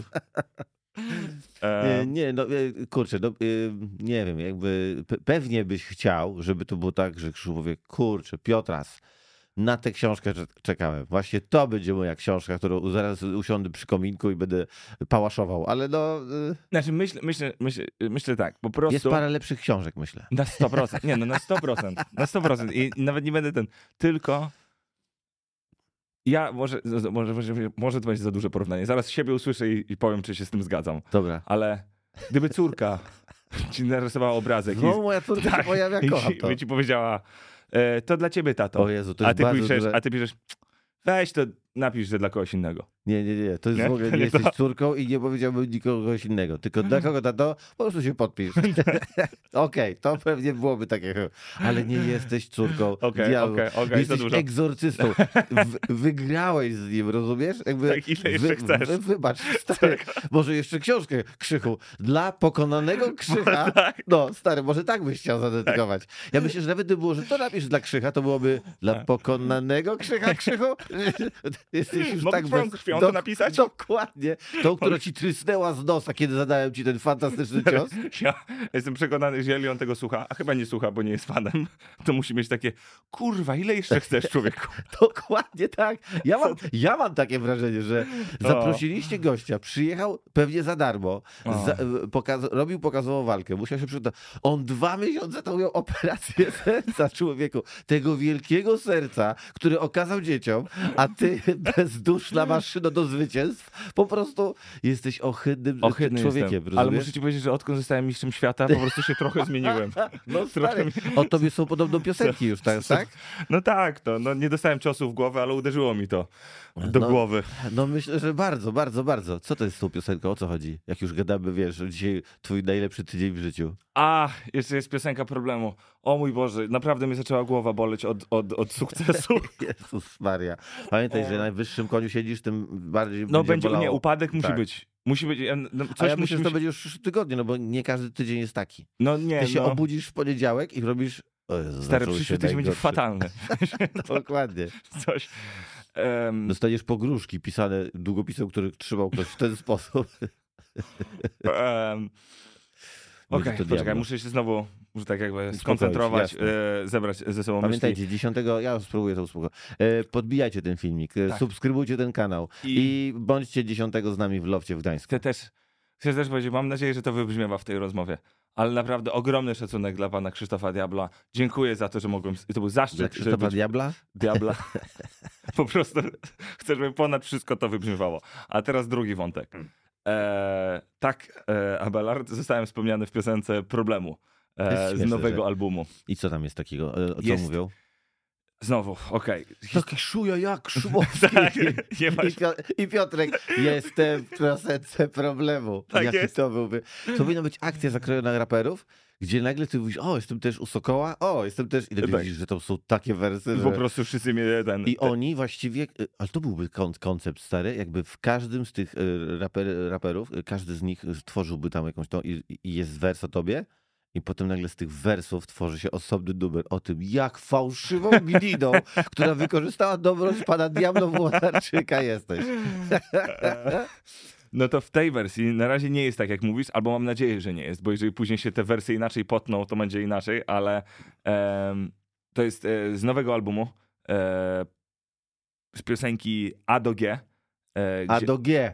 Nie, no kurczę, no, nie wiem, jakby pewnie byś chciał, żeby to było tak, że Krzysztof powie, kurczę, Piotras, na tę książkę czekałem. Właśnie to będzie moja książka, którą zaraz usiądę przy kominku i będę pałaszował, ale no... Znaczy myślę tak, po prostu... Jest parę lepszych książek, myślę. Na 100%. Nie, no na 100%. Na 100%. I nawet nie będę tylko... Ja może to będzie za duże porównanie. Zaraz siebie usłyszę i powiem, czy się z tym zgadzam. Dobra. Ale gdyby córka ci narysowała obrazek... No, moja córka się pojawia, kocham to. I ci powiedziała, to dla ciebie, tato. O Jezu, to jest a ty piszesz, weź to napisz, że dla kogoś innego. Nie. To jest w ogóle nie jesteś córką i nie powiedziałbym nikogoś innego. Tylko dla kogo, tato? Po prostu się podpisz. Okej, to pewnie byłoby takiego. Ale nie jesteś córką. Jesteś egzorcystą. Wygrałeś z nim, rozumiesz? Jakby, tak, ile jeszcze chcesz? Wybacz, stary. Może jeszcze książkę, Krzychu. Dla pokonanego Krzycha. No, stary, może tak byś chciał zadedykować. Ja myślę, że nawet gdyby było, że to napisz dla Krzycha, to byłoby dla pokonanego Krzycha, Krzychu. Jesteś już tak krwią to napisać? Dokładnie. Tą, która ci trysnęła z nosa, kiedy zadałem ci ten fantastyczny cios. Ja jestem przekonany, że jeżeli on tego słucha, a chyba nie słucha, bo nie jest fanem, to musi mieć takie, kurwa, ile jeszcze chcesz, człowieku? Dokładnie tak. Ja mam takie wrażenie, że zaprosiliście gościa, przyjechał pewnie za darmo, robił pokazową walkę, musiał się przygotować. On 2 miesiące to miał operację serca, człowieku. Tego wielkiego serca, który okazał dzieciom, a ty bezduszna maszyno równo do zwycięstw. Po prostu jesteś ohydnym człowiekiem, rozumiesz? Ale muszę ci powiedzieć, że odkąd zostałem mistrzem świata, po prostu się trochę zmieniłem. No stary, o tobie są podobno piosenki już, tak? No tak, no nie dostałem ciosu w głowę, ale uderzyło mi to do głowy. No myślę, że bardzo, bardzo, bardzo. Co to jest z tą piosenką? O co chodzi? Jak już gadamy, wiesz, że dzisiaj twój najlepszy tydzień w życiu. Jeszcze jest piosenka Problemu. O mój Boże, naprawdę mnie zaczęła głowa boleć od sukcesu. Jezus Maria. Pamiętaj, że na najwyższym koniu siedzisz, tym bardziej będzie bolało. Nie, upadek musi być. Musi być. A ja myślę, że to będzie już przyszły tygodnie, no bo nie każdy tydzień jest taki. No nie, Ty się obudzisz w poniedziałek i robisz... Stary, przyszły tydzień będzie fatalny. Dokładnie. Coś. Dostaniesz pogróżki pisane długopisem, który trzymał ktoś w ten sposób. Okej, poczekaj, muszę się znowu tak jakby skoncentrować, zebrać ze sobą Pamiętajcie, myśli. 10, ja spróbuję to usłuchać. Podbijajcie ten filmik, subskrybujcie ten kanał i bądźcie 10 z nami w Lofcie w Gdańsku. Chcę też powiedzieć, mam nadzieję, że to wybrzmiewa w tej rozmowie, ale naprawdę ogromny szacunek dla pana Krzysztofa Diabla. Dziękuję za to, że mogłem, to był zaszczyt. Dla Krzysztofa Diabla? Diabla. Po prostu chcę, żeby ponad wszystko to wybrzmiewało. A teraz drugi wątek. Abelard, zostałem wspomniany w piosence Problemu z nowego albumu. I co tam jest takiego? O co mówią? Znowu, okej. Taki szuja jak Szumowski. I Piotrek, jestem w piosence Problemu. Tak Jaki jest. to byłby? To powinna być akcja zakrojona raperów, gdzie nagle ty mówisz, jestem też u Sokoła, jestem też... I nagle widzisz, że to są takie wersy, że... Po prostu wszyscy mnie oni właściwie... Ale to byłby koncept stary, jakby w każdym z tych raperów, każdy z nich tworzyłby tam jakąś tą... I jest wers o tobie. I potem nagle z tych wersów tworzy się osobny numer o tym, jak fałszywą gnidą, która wykorzystała dobroć pana Diabla Włodarczyka jesteś. No to w tej wersji na razie nie jest tak, jak mówisz, albo mam nadzieję, że nie jest, bo jeżeli później się te wersje inaczej potną, to będzie inaczej, ale to jest z nowego albumu, z piosenki A do G. A do G.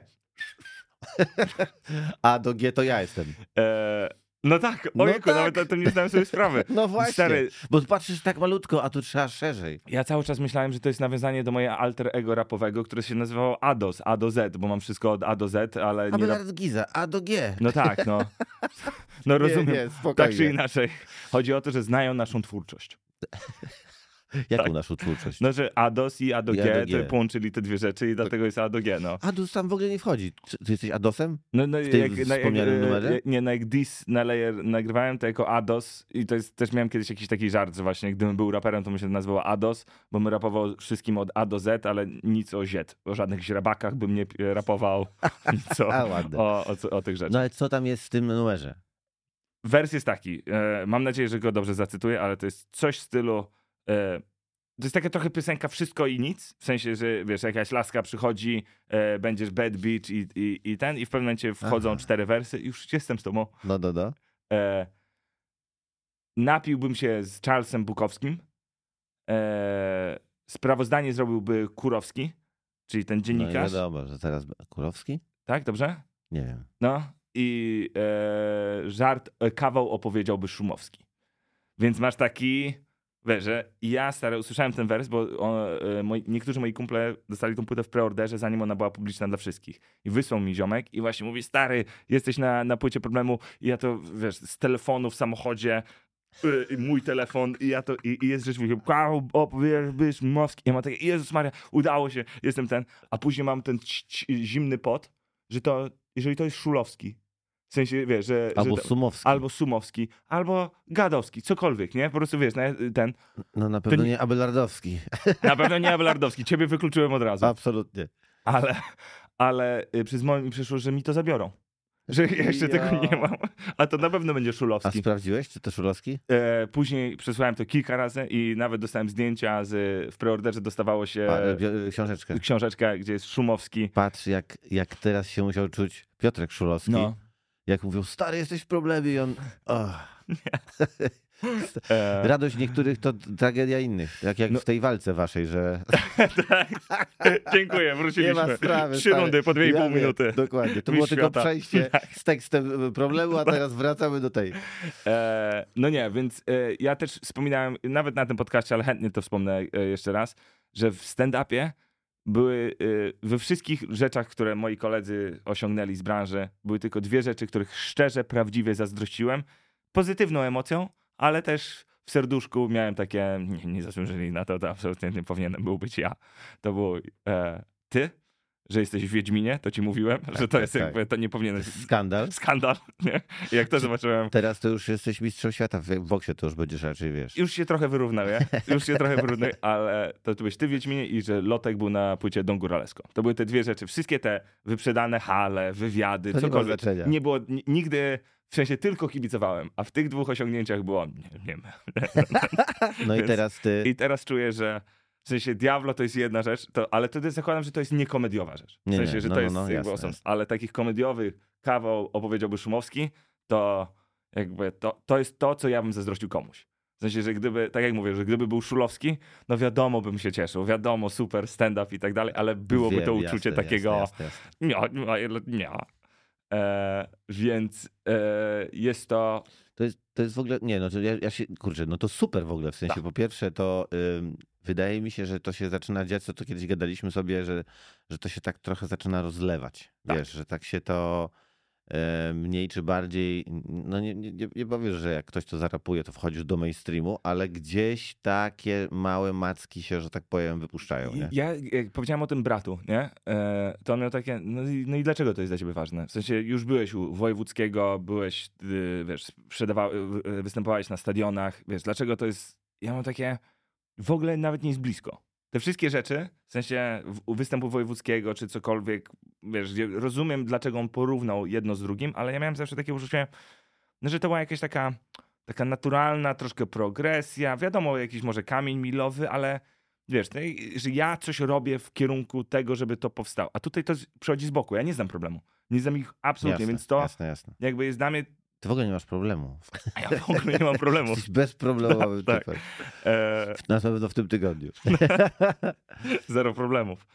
A do G to ja jestem. No tak, ojejku, nawet o tym nie zdałem sobie sprawy. No właśnie, stary, bo patrzysz tak malutko, a tu trzeba szerzej. Ja cały czas myślałem, że to jest nawiązanie do mojego alter ego rapowego, które się nazywało Ados, A do Z, bo mam wszystko od A do Z, ale nie... Abelard Giza, A do G. No tak, no. No rozumiem, nie, tak czy inaczej. Chodzi o to, że znają naszą twórczość. Jaką naszą twórczość? No, że Ados i A do G, to połączyli te dwie rzeczy i dlatego jest A do G, no. Ados tam w ogóle nie wchodzi. Ty jesteś Adosem? No, w tym wspomnianym numerze? Nie, jak Dis na Layer nagrywałem, to jako Ados i to jest, też miałem kiedyś jakiś taki żart, że właśnie gdybym był raperem, to bym się nazywał Ados, bo bym rapował wszystkim od A do Z, ale nic o Z. O żadnych źrebakach bym nie rapował, nic o tych rzeczach. No ale co tam jest w tym numerze? Wers jest taki, mam nadzieję, że go dobrze zacytuję, ale to jest coś w stylu... To jest taka trochę piosenka wszystko i nic, w sensie, że wiesz, jakaś laska przychodzi, będziesz bad bitch i w pewnym momencie wchodzą 4 wersy i już jestem z tobą. No. Napiłbym się z Charlesem Bukowskim, sprawozdanie zrobiłby Kurowski, czyli ten dziennikarz. No wiadomo, że teraz Kurowski? Tak, dobrze? Nie wiem. No i kawał opowiedziałby Szumowski. Więc masz taki... Wiesz, że ja usłyszałem ten wers, bo niektórzy moi kumple dostali tą płytę w preorderze, zanim ona była publiczna dla wszystkich. I wysłał mi ziomek i właśnie mówi, stary, jesteś na płycie Problemu i ja to, wiesz, z telefonu w samochodzie, mój telefon i ja to, i jest rzeczywiście, opowiesz Szumowski. Ja mam takie, Jezus Maria, udało się, jestem ten, a później mam ten zimny pot, że to, jeżeli to jest Szulowski, w sensie, wiesz, że... Sumowski. Albo Sumowski, albo Gadowski, cokolwiek, nie? Po prostu, wiesz, ten... No na pewno nie Abelardowski. Na pewno nie Abelardowski. Ciebie wykluczyłem od razu. Absolutnie. Ale przez moment mi przyszło, że mi to zabiorą. Że jeszcze tego nie mam. A to na pewno będzie Szulowski. A sprawdziłeś, czy to Szulowski? Później przesłałem to kilka razy i nawet dostałem zdjęcia w preorderze dostawało się... Książeczkę, gdzie jest Szumowski. Patrz, jak teraz się musiał czuć Piotrek Szulowski. No. Jak mówią, stary, jesteś w problemie i on... Radość niektórych to tragedia innych. Jak w tej walce waszej, że... Tak. Dziękuję, wróciliśmy. Nie ma sprawy. 3 rundy po 2,5 minuty. Dokładnie. To było tylko przejście z tekstem Problemu, a teraz wracamy do tej. No nie, więc ja też wspominałem, nawet na tym podcaście, ale chętnie to wspomnę jeszcze raz, że w stand-upie były we wszystkich rzeczach, które moi koledzy osiągnęli z branży, były tylko 2 rzeczy, których szczerze, prawdziwie zazdrościłem. Pozytywną emocją, ale też w serduszku miałem takie, nie zasłużyli na to absolutnie nie powinienem był być ja. To było ty, że jesteś w Wiedźminie, to ci mówiłem, że to jest jakby, to nie powinien być Skandal. skandal, nie? I jak to zobaczyłem. Teraz to już jesteś mistrzem świata, w boksie to już będziesz raczej, wiesz. Już się trochę wyrównał, ale to byłeś ty w Wiedźminie i że Lotek był na płycie Don Góralesko. To były te 2 rzeczy. Wszystkie te wyprzedane hale, wywiady, To cokolwiek. nie ma znaczenia. Nie było nigdy, w sensie tylko kibicowałem, a w tych 2 osiągnięciach było, nie wiem. No i teraz ty... I teraz czuję, że w sensie Diablo to jest jedna rzecz, ale wtedy zakładam, że to jest niekomediowa rzecz. W sensie, że to jest jakby jasne, osąd. jasne. Ale takich komediowych kawał opowiedziałby Szumowski, to jakby to jest to, co ja bym zazdrościł komuś. W sensie, że gdyby, tak jak mówię, że gdyby był Szulowski, no wiadomo bym się cieszył, wiadomo, super, stand-up i tak dalej, ale byłoby to uczucie takiego Jasne. nie. Więc jest to... To jest w ogóle, nie no, to ja się, kurczę, no to super w ogóle, w sensie Tak. po pierwsze to wydaje mi się, że to się zaczyna dziać, co kiedyś gadaliśmy sobie, że to się tak trochę zaczyna rozlewać, Tak. wiesz, że tak się to mniej czy bardziej, no nie powiesz, że jak ktoś to zarapuje, to wchodzisz do mainstreamu, ale gdzieś takie małe macki się, że tak powiem, wypuszczają, nie? Ja jak powiedziałem o tym bratu, nie? To on miał takie, no i dlaczego to jest dla ciebie ważne? W sensie już byłeś u Wojewódzkiego, byłeś, wiesz, występowałeś na stadionach, wiesz, dlaczego to jest... Ja mam takie, w ogóle nawet nie jest blisko. Te wszystkie rzeczy, w sensie występu Wojewódzkiego czy cokolwiek, wiesz, rozumiem, dlaczego on porównał jedno z drugim, ale ja miałem zawsze takie uczucie, no, że to była jakaś taka naturalna troszkę progresja, wiadomo, jakiś może kamień milowy, ale wiesz, że ja coś robię w kierunku tego, żeby to powstało. A tutaj to przychodzi z boku, ja nie znam problemu. Nie znam ich absolutnie, Jasne, więc to jasne. jakby jest dla mnie... Ty w ogóle nie masz problemu. A ja w ogóle nie mam problemu. Jesteś bezproblemowym Tak. typem. Na pewno w tym tygodniu. Zero problemów.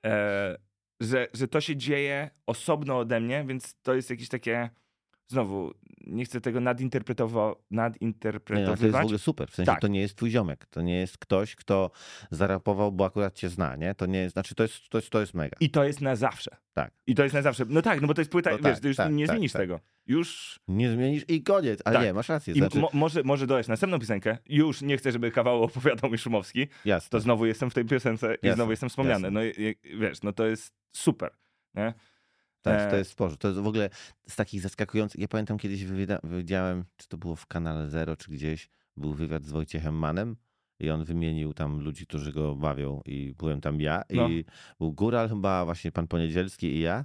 Że to się dzieje osobno ode mnie, więc to jest jakieś takie... Znowu, nie chcę tego nadinterpretować. Nie, no, to jest w ogóle super. W sensie Tak. to nie jest twój ziomek. To nie jest ktoś, kto zarapował, bo akurat cię zna, nie? To nie jest, znaczy to jest mega. I to jest na zawsze. Tak. I to jest na zawsze. No tak, no bo to jest płyta, No wiesz, tak, ty już tak, nie tak, zmienisz tak. tego. Już... Nie zmienisz i koniec. Ale Tak. nie, masz rację. I Znaczy, może dodać następną piosenkę. Już nie chcę, żeby kawał opowiadał mi Szumowski. jasne. To znowu jestem w tej piosence i Jasne, znowu jestem wspomniany. jasne. No i wiesz, no to jest super. Nie? To jest w porządku. To jest w ogóle z takich zaskakujących. Ja pamiętam kiedyś widziałem, czy to było w Kanale Zero, czy gdzieś, był wywiad z Wojciechem Mannem i on wymienił tam ludzi, którzy go bawią i byłem tam ja No. i był Góral chyba, właśnie pan Poniedzielski i ja.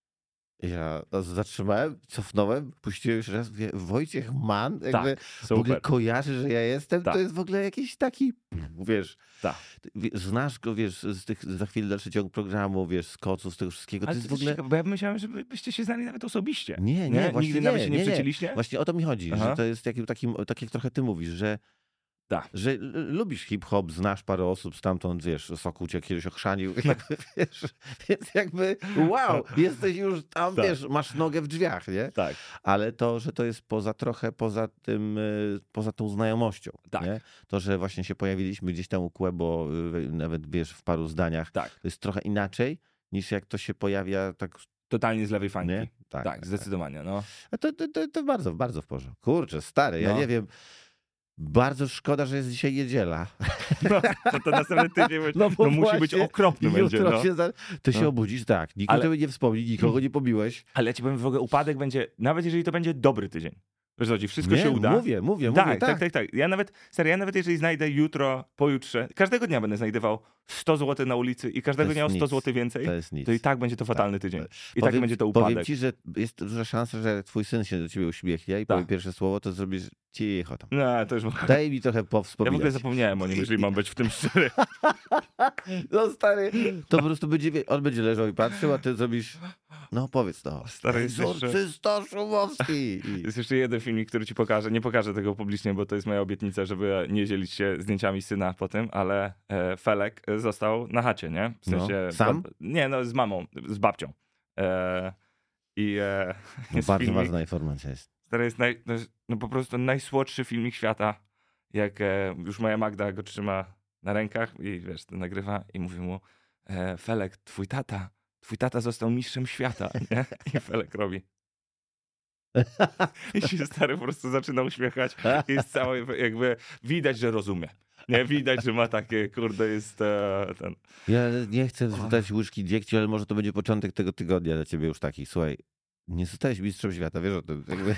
Ja zatrzymałem, cofnąłem, puściłem jeszcze raz, mówię, Wojciech Mann, jakby w ogóle Super. kojarzy, że ja jestem, Tak. to jest w ogóle jakiś taki, wiesz, Tak. znasz go, wiesz, z tych, za chwilę dalszy ciąg programu, wiesz, z koców, z tego wszystkiego, to Ale jest w to jest ogóle... ciekawe, bo ja myślałem, że byście się znali nawet osobiście. Nie, właśnie Nigdy nawet się nie przecięliście? Właśnie o to mi chodzi, Aha. że to jest tak jak trochę ty mówisz, że Tak. że lubisz hip-hop, znasz parę osób stamtąd, wiesz, Sokół cię kiedyś ochrzanił, jakby, wiesz, więc jakby wow, jesteś już tam, Tak. wiesz, masz nogę w drzwiach, nie? Tak. Ale to, że to jest poza tym, poza tą znajomością, Tak. nie? To, że właśnie się pojawiliśmy gdzieś tam u Kłebo, nawet wiesz, w paru zdaniach, Tak. to jest trochę inaczej, niż jak to się pojawia tak, Totalnie z lewej fajki. nie? Tak, zdecydowanie, no. A to bardzo, bardzo w porządku. Kurczę, stary, ja No. nie wiem. Bardzo szkoda, że jest dzisiaj niedziela. No, to następny tydzień No bo musi być właśnie okropny będzie, Jutro no. to się No. obudzisz, tak. Nikt o Ale- tobie nie wspomni, nikogo nie pobiłeś. Ale ja ci powiem, w ogóle upadek będzie, nawet jeżeli to będzie dobry tydzień. Wiesz co chodzi, wszystko Nie, się uda. Mówię, Tak. Ja nawet jeżeli znajdę jutro, pojutrze, każdego dnia będę znajdował 100 zł na ulicy i każdego jest dnia o 100 nic. zł więcej, To jest nic. to i tak będzie to fatalny tydzień. I tak Powiem- będzie to Powiem upadek. ci, że jest duża szansa, że twój syn się do ciebie uśmiechnie i Tak. powie pierwsze słowo, to zrobisz cicho tam. No, to już... Daj mi trochę Ja w ogóle powspominać. zapomniałem o nim, jeżeli mam być w tym szczery. No stary, to po prostu on będzie leżał i patrzył, a ty zrobisz, no powiedz no. Stary, jest jeszcze- Egzorcysta Szumowski. Jest jeszcze jeden filmik, który ci pokażę. Nie pokażę tego publicznie, bo to jest moja obietnica, żeby nie dzielić się zdjęciami syna po tym, ale Felek został na chacie, nie? W No. sensie... Sam? Nie, no z mamą, z babcią. No, Jest bardzo filmik, ważna informacja jest. stary, to jest no po prostu najsłodszy filmik świata, jak już moja Magda go trzyma na rękach i wiesz, to nagrywa i mówi mu, Felek, twój tata został mistrzem świata, nie? I Felek robi. I się stary po prostu zaczyna uśmiechać i jest cały jakby widać, że rozumie. Nie, widać, że ma takie, kurde, jest ten... Ja nie chcę wrzucać łyżki dziegciu, ale może to będzie początek tego tygodnia dla ciebie już taki. Słuchaj, nie zostałeś mistrzem świata, wiesz o tym. Jakby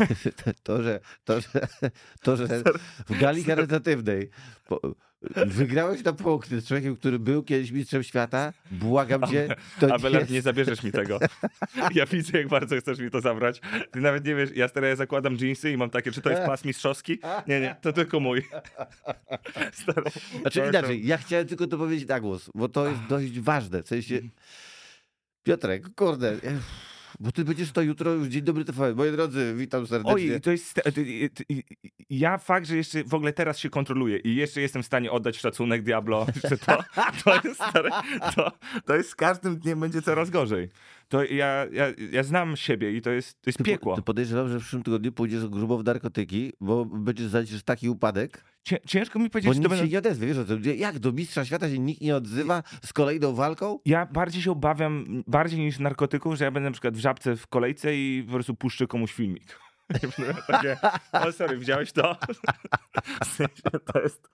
to, że w gali charytatywnej wygrałeś na punkty z człowiekiem, który był kiedyś mistrzem świata, błagam cię. Abelard, nie zabierzesz mi tego. Ja widzę, jak bardzo chcesz mi to zabrać. Ty nawet nie wiesz, ja stary, zakładam dżinsy i mam takie, czy to jest pas mistrzowski? Nie, to tylko mój. Stary, znaczy inaczej, ja chciałem tylko to powiedzieć na głos, bo to jest dość ważne. W sensie, Piotrek, kurde... Bo ty będziesz to jutro już Dzień Dobry TVN. Moi drodzy, witam serdecznie. Oj, to jest... Ja fakt, że jeszcze w ogóle teraz się kontroluję i jeszcze jestem w stanie oddać szacunek Diablo, że to jest stare, to jest z każdym dniem będzie coraz gorzej. To ja znam siebie i to jest piekło. Ty podejrzewam, że w przyszłym tygodniu pójdziesz grubo w narkotyki, bo będziesz zaliczysz taki upadek. Ciężko mi powiedzieć, bo że nikt to się nie odezwie. Wiesz o tym? Jak do mistrza świata się nikt nie odzywa z kolejną walką? Ja bardziej się obawiam, bardziej niż narkotyków, że ja będę na przykład w żabce w kolejce i po prostu puszczę komuś filmik. Takie, o sorry, widziałeś to? W sensie to jest...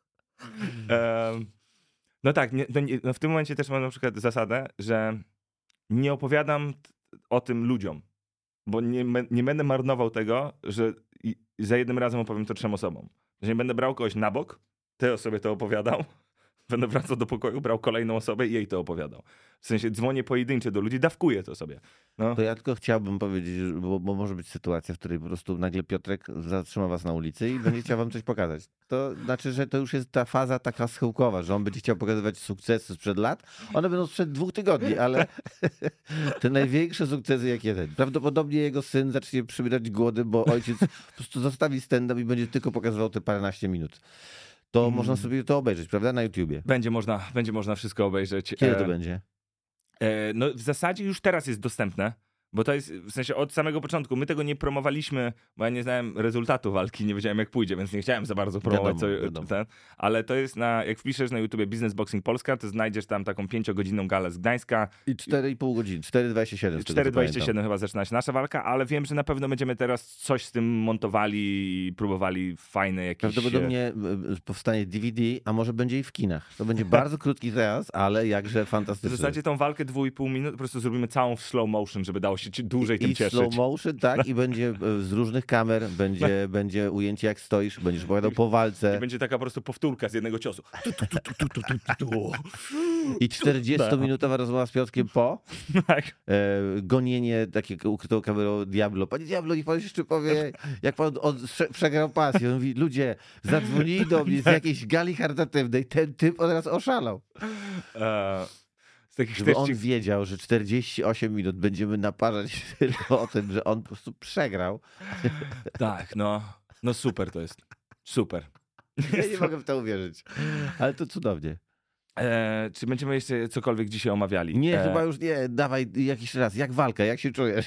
no tak, w tym momencie też mam na przykład zasadę, że nie opowiadam o tym ludziom, bo nie będę marnował tego, że za jednym razem opowiem to 3 osobom. Że nie będę brał kogoś na bok, tej osobie to opowiadał, będę wracał do pokoju, brał kolejną osobę i jej to opowiadał. W sensie dzwonię pojedyncze do ludzi, dawkuję to sobie. No. To ja tylko chciałbym powiedzieć, bo może być sytuacja, w której po prostu nagle Piotrek zatrzyma was na ulicy i będzie chciał wam coś pokazać. To znaczy, że to już jest ta faza taka schyłkowa, że on będzie chciał pokazywać sukcesy sprzed lat. One będą sprzed 2 tygodni, ale te największe sukcesy jak jeden. Prawdopodobnie jego syn zacznie przybierać głody, bo ojciec po prostu zostawi stand-up i będzie tylko pokazywał te paręnaście minut. To można sobie to obejrzeć, prawda? Na YouTubie. Będzie można wszystko obejrzeć. Kiedy to będzie? No w zasadzie już teraz jest dostępne, bo to jest w sensie od samego początku. My tego nie promowaliśmy, bo ja nie znałem rezultatu walki, nie wiedziałem jak pójdzie, więc nie chciałem za bardzo promować. Wiadomo. Ale to jest jak wpiszesz na YouTubie Business Boxing Polska, to znajdziesz tam taką 5-godzinną galę z Gdańska. I 4,5 godziny, 4,27. 4,27 chyba zaczyna się nasza walka, ale wiem, że na pewno będziemy teraz coś z tym montowali i próbowali fajne jakieś... Prawdopodobnie powstanie DVD, a może będzie i w kinach. To będzie bardzo krótki seans, ale jakże fantastyczny. W zasadzie tą walkę 2,5 minut po prostu zrobimy całą w slow motion, żeby dało się dłużej tym cieszyć. slow motion, tak, i będzie z różnych kamer, będzie ujęcie jak stoisz, będziesz opowiadał po walce. I będzie taka po prostu powtórka z jednego ciosu. I 40-minutowa rozmowa z Piotrkiem po. Gonienie takiego ukrytą kamerą Diablo. Panie Diablo, niech pan jeszcze powie, jak pan przegrał pasję. On mówi, ludzie, zadzwonili do mnie z jakiejś gali charytatywnej, ten typ od razu oszalał. Żeby on wiedział, że 48 minut będziemy naparzać tylko o tym, że on po prostu przegrał. Tak, no super to jest. Super. Ja nie mogę w to uwierzyć, ale to cudownie. Czy będziemy jeszcze cokolwiek dzisiaj omawiali? Nie, chyba już nie. Dawaj jakiś raz. Jak walka? Jak się czujesz?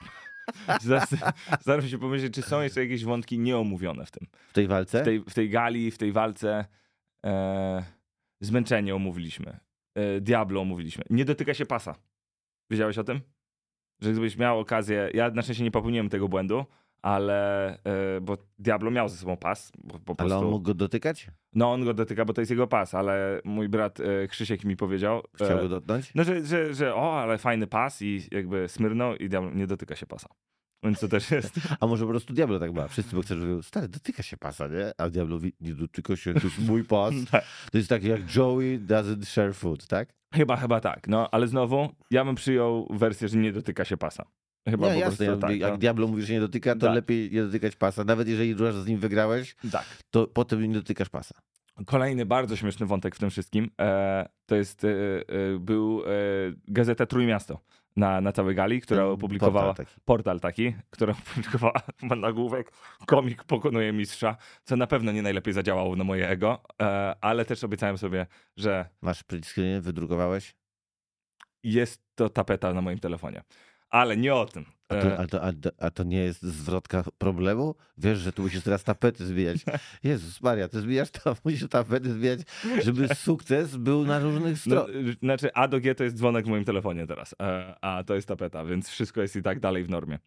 Zaraz się pomyśleć, czy są jeszcze jakieś wątki nieomówione w tym. W tej walce? W tej gali, w tej walce. Zmęczenie omówiliśmy. Diablo omówiliśmy. Nie dotyka się pasa. Wiedziałeś o tym? Że gdybyś miał okazję... Ja na szczęście nie popełniłem tego błędu, ale... bo Diablo miał ze sobą pas. Po prostu... Ale on mógł go dotykać? No on go dotyka, bo to jest jego pas, ale mój brat Krzysiek mi powiedział... Chciał go dotknąć? No, że ale fajny pas i jakby smyrnął i Diablo nie dotyka się pasa. Więc to też jest. A może po prostu Diablo tak ma? Wszyscy boxerzy mówią, stary, dotyka się pasa, nie? A Diablo mówi, nie dotyka się, to jest mój pas. To jest tak jak Joey doesn't share food, tak? Chyba tak, no ale znowu ja bym przyjął wersję, że nie dotyka się pasa. Chyba nie, jasne, jak Diablo mówi, że nie dotyka, to lepiej nie dotykać pasa. Nawet jeżeli raz z nim wygrałeś, to potem nie dotykasz pasa. Kolejny bardzo śmieszny wątek w tym wszystkim, to jest, był Gazeta Trójmiasto na całej gali, która opublikowała, portal taki, która opublikowała nagłówek komik pokonuje mistrza, co na pewno nie najlepiej zadziałało na moje ego, ale też obiecałem sobie, że... Masz print screen, wydrukowałeś? Jest to tapeta na moim telefonie. Ale nie o tym. A to nie jest zwrotka problemu? Wiesz, że tu musisz teraz tapety zmieniać. Jezus Maria, ty zmieniasz to, musisz tapety zmieniać, żeby sukces był na różnych stronach. Znaczy A do G to jest dzwonek w moim telefonie teraz, a to jest tapeta, więc wszystko jest i tak dalej w normie.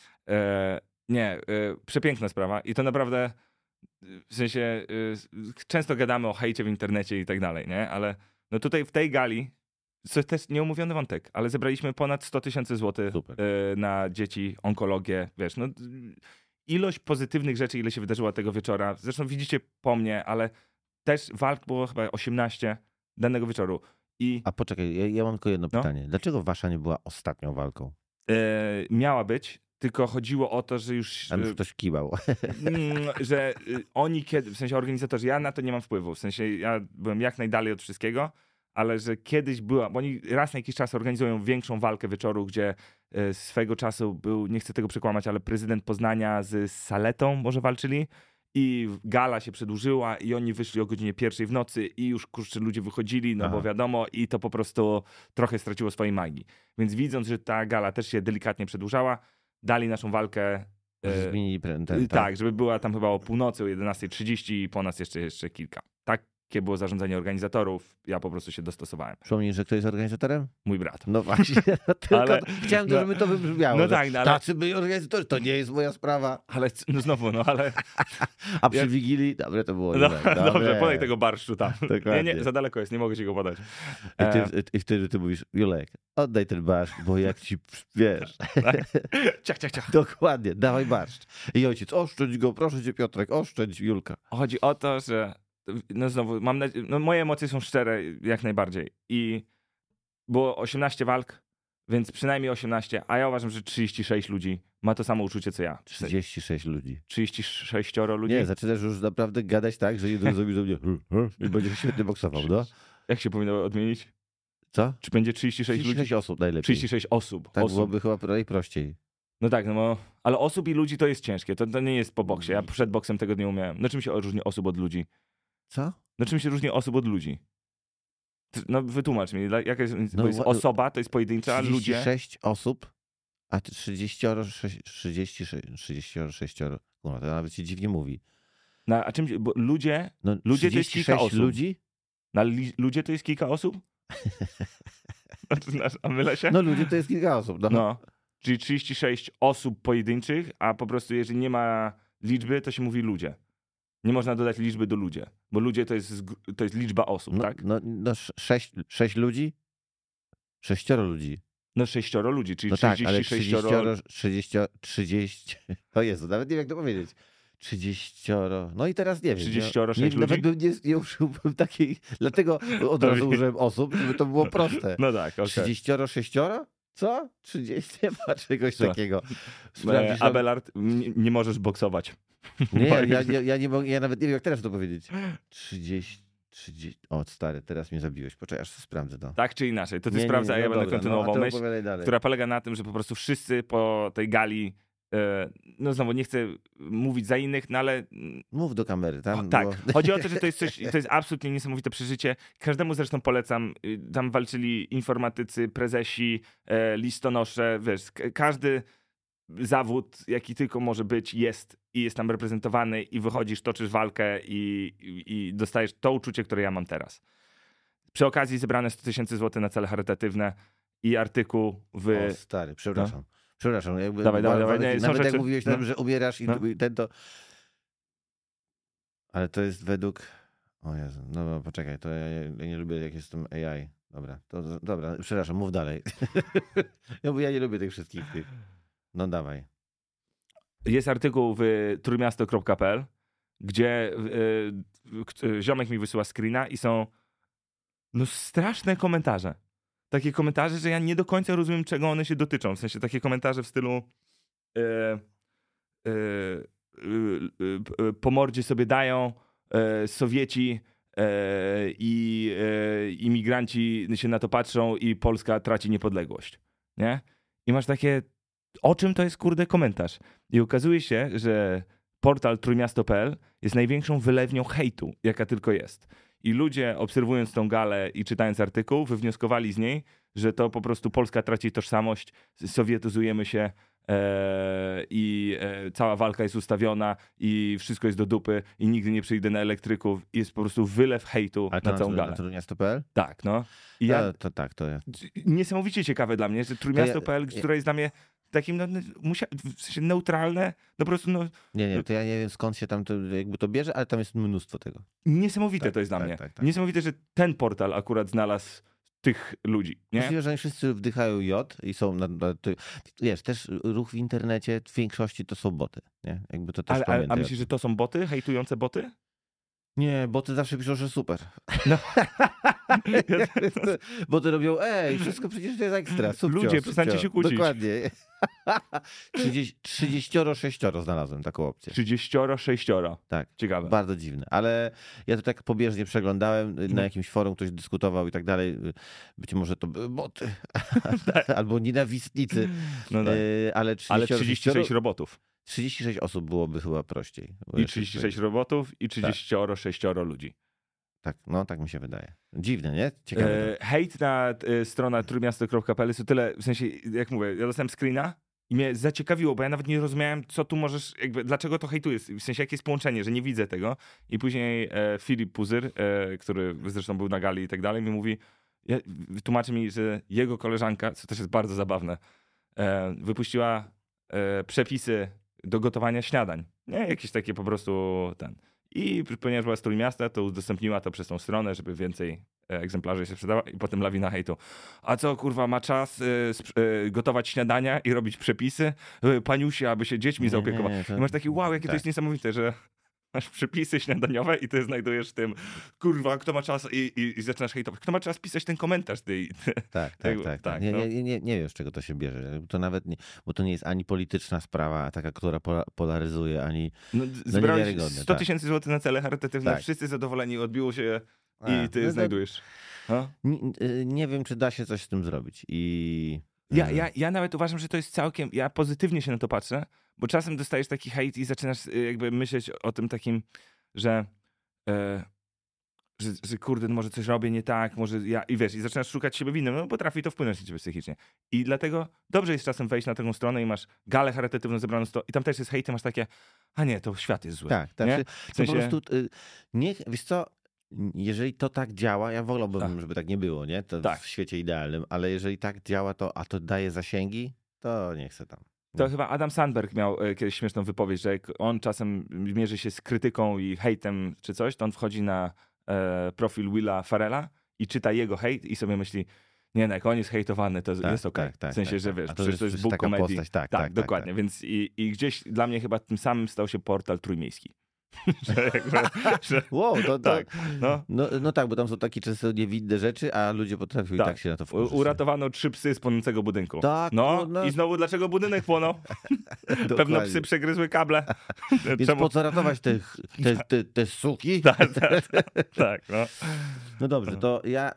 Przepiękna sprawa i to naprawdę, w sensie, często gadamy o hejcie w internecie i tak dalej, nie? Ale no tutaj w tej gali, to jest też nieomówiony wątek, ale zebraliśmy ponad 100 000 złotych na dzieci, onkologię, wiesz, no ilość pozytywnych rzeczy, ile się wydarzyło tego wieczora, zresztą widzicie po mnie, ale też walk było chyba 18 danego wieczoru. A poczekaj, ja mam tylko jedno pytanie. Dlaczego wasza nie była ostatnią walką? Miała być, tylko chodziło o to, że już... Tam już ktoś kiwał. Że oni kiedy, w sensie organizatorzy, ja na to nie mam wpływu, w sensie ja byłem jak najdalej od wszystkiego, ale że kiedyś była, bo oni raz na jakiś czas organizują większą walkę wieczoru, gdzie swego czasu był, nie chcę tego przekłamać, ale prezydent Poznania z Saletą może walczyli i gala się przedłużyła i oni wyszli o godzinie 1:00 w nocy i już kurczę ludzie wychodzili, no bo wiadomo, i to po prostu trochę straciło swojej magii. Więc widząc, że ta gala też się delikatnie przedłużała, dali naszą walkę. Zmienili tak, żeby była tam chyba o północy, o 11:30 i po nas jeszcze kilka. Takie było zarządzenie organizatorów, ja po prostu się dostosowałem. Przypomnij, że kto jest organizatorem? Mój brat. No właśnie, tylko chciałem, żeby to wybrzmiało. No tak, ale... Tacy byli organizatorzy, to nie jest moja sprawa. Ale no znowu, ale... A przy Wigilii? Dobre to było. Dobrze, podaj tego barszczu tam. Dokładnie. Nie, za daleko jest, nie mogę ci go podać. I wtedy ty mówisz, Julek, oddaj ten barszcz, bo jak ci, wiesz... Ciach. Dokładnie, dawaj barszcz. I ojciec, oszczędź go, proszę cię Piotrek, oszczędź Julka. Chodzi o to, że no znowu, mam nadzieję, no moje emocje są szczere jak najbardziej i było 18 walk, więc przynajmniej 18, a ja uważam, że 36 ludzi ma to samo uczucie co ja. 36 ludzi. 36 ludzi? Nie, zaczynasz już naprawdę gadać tak, że jeden zrobi do mnie i będzie świetnie boksował, no? Jak się powinno odmienić? Co? Czy będzie 36 ludzi? 36 osób najlepiej. 36 osób. Tak byłoby chyba najprościej. No tak, no bo, ale osób i ludzi to jest ciężkie, to nie jest po boksie. Ja przed boksem tego nie umiałem. Na czym się różni osób od ludzi? Co? Na czym się różni osób od ludzi? No wytłumacz mi, jaka jest, bo jest osoba, to jest pojedyncza, a ludzie... 36 osób, a 36, kurwa, to nawet się dziwnie mówi. No, a czym, bo ludzie, no, ludzie to jest kilka osób. ludzi? No, ludzie to jest kilka osób? A mylę się? No ludzie to jest kilka osób, no. Czyli 36 osób pojedynczych, a po prostu jeżeli nie ma liczby, to się mówi ludzie. Nie można dodać liczby do ludzie, bo ludzie to jest liczba osób, tak? No 6 ludzi? 6 ludzi. No 6 ludzi, czyli no 36... Tak, ale 30... O Jezu, nawet nie wiem jak to powiedzieć. 30... No i teraz nie wiem. 36 ludzi? Nawet bym nie użyłbym takiej... Dlatego od razu użyłem osób, żeby to było proste. No tak, okej. 36? Co? 30? Nie ma czegoś takiego. Abelard, nie możesz boksować. Nie, ja nie mogę, ja nawet nie wiem jak teraz to powiedzieć. 30... O stary, teraz mnie zabiłeś. Poczekaj, aż sprawdzę to. Tak czy inaczej, to ty sprawdzaj, a ja będę kontynuował myśl, która polega na tym, że po prostu wszyscy po tej gali, no znowu nie chcę mówić za innych, no ale... Mów do kamery, tam. Tak, chodzi o to, że to jest to jest absolutnie niesamowite przeżycie. Każdemu zresztą polecam. Tam walczyli informatycy, prezesi, listonosze, wiesz, każdy zawód, jaki tylko może być, jest tam reprezentowany i wychodzisz, toczysz walkę i dostajesz to uczucie, które ja mam teraz. Przy okazji zebrane 100 000 złotych na cele charytatywne i artykuł w... O stary, przepraszam. No? Przepraszam. Dawaj. Nie, nawet jak rzeczy... mówiłeś tam, że umierasz i ten to... Ale to jest według... O Jezu, no poczekaj, to ja nie lubię jak jest tam AI. Dobra, przepraszam, mów dalej. Bo ja nie lubię tych wszystkich tych. No dawaj. Jest artykuł w trójmiasto.pl, gdzie ziomek mi wysyła screena i są straszne komentarze. Takie komentarze, że ja nie do końca rozumiem, czego one się dotyczą. W sensie takie komentarze w stylu po mordzie sobie dają Sowieci i imigranci się na to patrzą i Polska traci niepodległość. Nie? I masz takie... O czym to jest, kurde, komentarz? I okazuje się, że portal trójmiasto.pl jest największą wylewnią hejtu, jaka tylko jest. I ludzie obserwując tą galę i czytając artykuł wywnioskowali z niej, że to po prostu Polska traci tożsamość, sowietyzujemy się i cała walka jest ustawiona i wszystko jest do dupy i nigdy nie przyjdę na elektryków. Jest po prostu wylew hejtu na całą galę. A to Trójmiasto.pl? Tak, no. I To jest. Niesamowicie ciekawe dla mnie, że Trójmiasto.pl, które jest dla mnie takim w sensie neutralne, no po prostu Nie, to ja nie wiem skąd się tam to bierze, ale tam jest mnóstwo tego. Niesamowite to jest dla mnie. Tak. Niesamowite, że ten portal akurat znalazł tych ludzi, nie? Myślę, że oni wszyscy wdychają jod i są wiesz, też ruch w internecie w większości to są boty, nie? Jakby to też A myślisz, że to są boty? Hejtujące boty? Nie, boty zawsze piszą, że super. No. Boty robią, wszystko przecież to jest ekstra, subcio, Ludzie, przestańcie się kłócić. Dokładnie. 36 znalazłem taką opcję. 36. Tak. Ciekawe. Bardzo dziwne, ale ja to tak pobieżnie przeglądałem, na jakimś forum ktoś dyskutował i tak dalej. Być może to były boty albo nienawistnicy, No tak. ale 36 robotów. 36 osób byłoby chyba prościej. I 36 robotów i 36 ludzi. Tak, no tak mi się wydaje. Dziwne, nie? Ciekawe. Hejt na stronę trójmiasto.pl jest o tyle, w sensie, jak mówię, ja dostałem screena i mnie zaciekawiło, bo ja nawet nie rozumiałem, co tu możesz, dlaczego to hejtujesz, w sensie, jakie jest połączenie, że nie widzę tego. I później Filip Puzyr, który zresztą był na gali i tak dalej, mi mówi, tłumaczy mi, że jego koleżanka, co też jest bardzo zabawne, wypuściła przepisy do gotowania śniadań. Nie, jakieś takie po prostu I ponieważ była z Trójmiasta, to udostępniła to przez tą stronę, żeby więcej egzemplarzy się sprzedała i potem lawina hejtu. A co, kurwa, ma czas gotować śniadania i robić przepisy? Paniusia, aby się dziećmi zaopiekować. I masz taki, wow, jakie to jest niesamowite, że masz przepisy śniadaniowe i ty znajdujesz w tym, kurwa, kto ma czas i zaczynasz hejtować. Kto ma czas pisać ten komentarz? Tak. Nie wiem, z czego to się bierze. To nawet nie, bo to nie jest ani polityczna sprawa, taka, która polaryzuje, ani zbrałeś 100 000 złotych na cele charytatywne, tak. Wszyscy zadowoleni, odbiło się i ty znajdujesz. Nie wiem, czy da się coś z tym zrobić. Ja nawet uważam, że to jest całkiem, ja pozytywnie się na to patrzę, bo czasem dostajesz taki hejt i zaczynasz jakby myśleć o tym takim, że kurde, może coś robię nie tak, może ja, i wiesz, i zaczynasz szukać siebie winnym, no potrafi to wpłynąć na ciebie psychicznie. I dlatego dobrze jest czasem wejść na taką stronę i masz galę charytatywną zebraną i tam też jest hejt, masz takie, a nie, to świat jest zły. Tak. Nie? W sensie... po prostu, wiesz co, jeżeli to tak działa, ja wolałbym, żeby tak nie było, nie? To w świecie idealnym, ale jeżeli tak działa, a to daje zasięgi, to nie chcę tam. To chyba Adam Sandberg miał kiedyś śmieszną wypowiedź, że jak on czasem mierzy się z krytyką i hejtem czy coś, to on wchodzi na profil Willa Ferrella i czyta jego hejt i sobie myśli, nie, no jak on jest hejtowany, to jest okej. W sensie, że wiesz, przecież to jest Bóg komedii. Tak, dokładnie. Więc i gdzieś dla mnie chyba tym samym stał się portal trójmiejski. Wow, tak. No tak, bo tam są takie często niewinne rzeczy, a ludzie potrafią i tak się na to wkurzyć. Uratowano 3 psy z płonącego budynku. Tak. I znowu dlaczego budynek płonął? Pewno psy przegryzły kable. Więc po co ratować te suki? Tak. No dobrze, to ja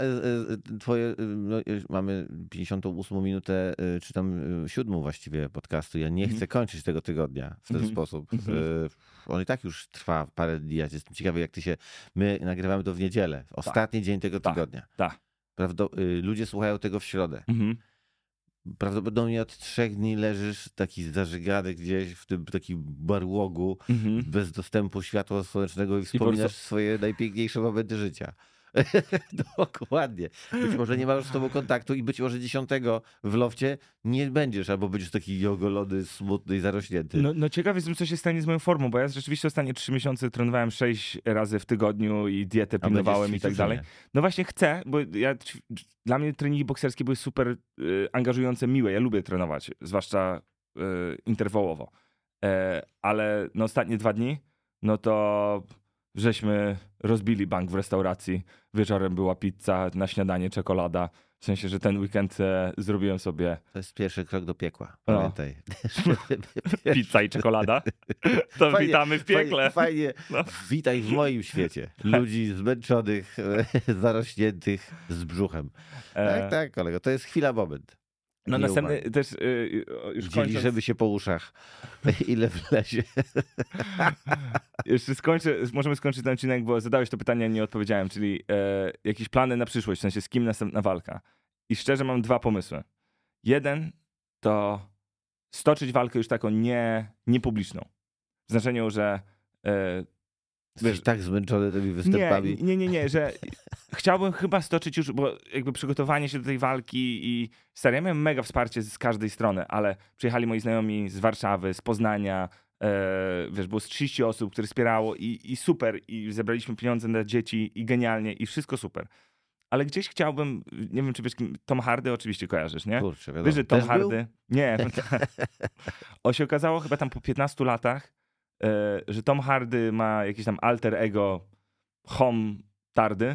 mamy 58 minutę, czy tam 7 właściwie podcastu. Ja nie chcę kończyć tego tygodnia w ten sposób. On i tak już trwa parę dni. Ja jestem ciekawy, my nagrywamy to w niedzielę, ostatni dzień tego tygodnia. Ludzie słuchają tego w środę. Prawdopodobnie od 3 dni leżysz taki zażygany gdzieś w tym takim barłogu, bez dostępu światła słonecznego i wspominasz swoje najpiękniejsze momenty życia. Dokładnie. Być może nie masz z tobą kontaktu i być może 10 w lofcie nie będziesz, albo będziesz taki ogolony, smutny i zarośnięty. No ciekaw jestem, co się stanie z moją formą, bo ja rzeczywiście ostatnie 3 miesiące trenowałem 6 razy w tygodniu i dietę pilnowałem i tak dalej. No właśnie chcę, bo dla mnie treningi bokserskie były super angażujące, miłe. Ja lubię trenować, zwłaszcza interwałowo. Ale no ostatnie 2 dni, no to żeśmy rozbili bank w restauracji. Wieczorem była pizza, na śniadanie czekolada. W sensie, że ten weekend zrobiłem sobie... To jest pierwszy krok do piekła, pamiętaj. Pizza i czekolada? To fajnie, witamy w piekle. Fajnie. Witaj w moim świecie. Ludzi zmęczonych, zarośniętych, z brzuchem. Tak, kolego, to jest chwila, moment. No następny też już kończąc... żeby się po uszach. Ile wlezie. Jeszcze możemy skończyć ten odcinek, bo zadałeś to pytanie, nie odpowiedziałem, czyli jakieś plany na przyszłość, w sensie z kim następna walka. I szczerze mam 2 pomysły. Jeden to stoczyć walkę już taką niepubliczną. W znaczeniu, że jesteś tak zmęczony tymi występami. Nie, że chciałbym chyba stoczyć już, bo jakby przygotowanie się do tej walki i stary, ja miałem mega wsparcie z każdej strony, ale przyjechali moi znajomi z Warszawy, z Poznania, było z 30 osób, które wspierało i super, i zebraliśmy pieniądze na dzieci i genialnie i wszystko super. Ale gdzieś chciałbym, nie wiem czy wiesz, Tom Hardy oczywiście kojarzysz, nie? Kurczę, wiadomo. Wiesz, że Tom Też Hardy... był? Nie. On się okazało chyba tam po 15 latach, że Tom Hardy ma jakieś tam alter ego Hom Tardy.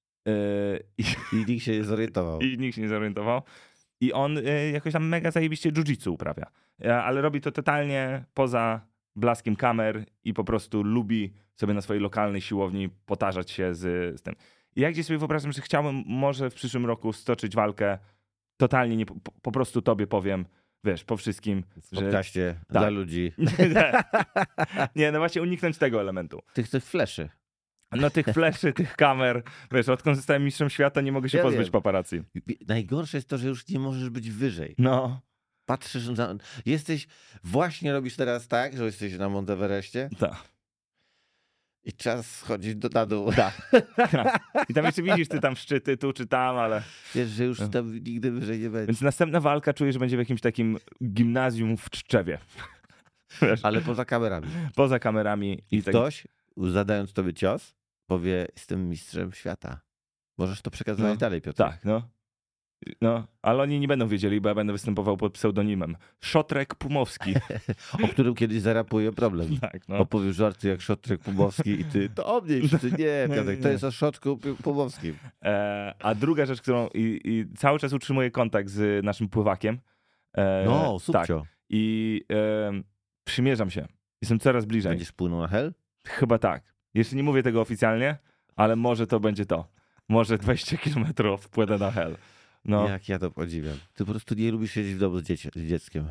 I nikt się nie zorientował. I nikt się nie zorientował. I on jakoś tam mega zajebiście jiu-jitsu uprawia. Ale robi to totalnie poza blaskiem kamer i po prostu lubi sobie na swojej lokalnej siłowni potarzać się z tym. I ja gdzieś sobie wyobrażam, że chciałbym może w przyszłym roku stoczyć walkę totalnie, nie, po prostu tobie powiem, wiesz, po wszystkim. W podcaście dla ludzi. Nie, no właśnie uniknąć tego elementu. Tych fleszy. No tych fleszy, tych kamer. Wiesz, odkąd zostałem mistrzem świata, nie mogę się pozbyć paparazzi. Najgorsze jest to, że już nie możesz być wyżej. No. Patrzysz na... robisz teraz tak, że jesteś na Monteverestie. Tak. I czas schodzić na dół. Tak. I tam jeszcze widzisz, ty tam szczyty, tu czy tam, ale... Wiesz, że już tam nigdy wyżej nie będzie. Więc następna walka czuję, że będzie w jakimś takim gimnazjum w Tczewie. Wiesz? Ale poza kamerami. Poza kamerami. I ktoś, zadając tobie cios, powie, jestem mistrzem świata. Możesz to przekazywać dalej, Piotr. Tak, no, ale oni nie będą wiedzieli, bo ja będę występował pod pseudonimem Szotrek Pumowski. O którym kiedyś zarapuje problem. Tak, no. Opowiesz żarty jak Szotrek Pumowski i ty, to o mnie, ty nie, Piotrek, to jest o Szotku Pumowskim. A druga rzecz, którą i cały czas utrzymuję kontakt z naszym pływakiem. No, subcio. Tak. I przymierzam się. Jestem coraz bliżej. Będziesz płynął na hel? Chyba tak. Jeszcze nie mówię tego oficjalnie, ale może to będzie to. Może 20 kilometrów wpłynę na hel. No. Jak ja to podziwiam. Ty po prostu nie lubisz siedzieć w domu z dzieckiem.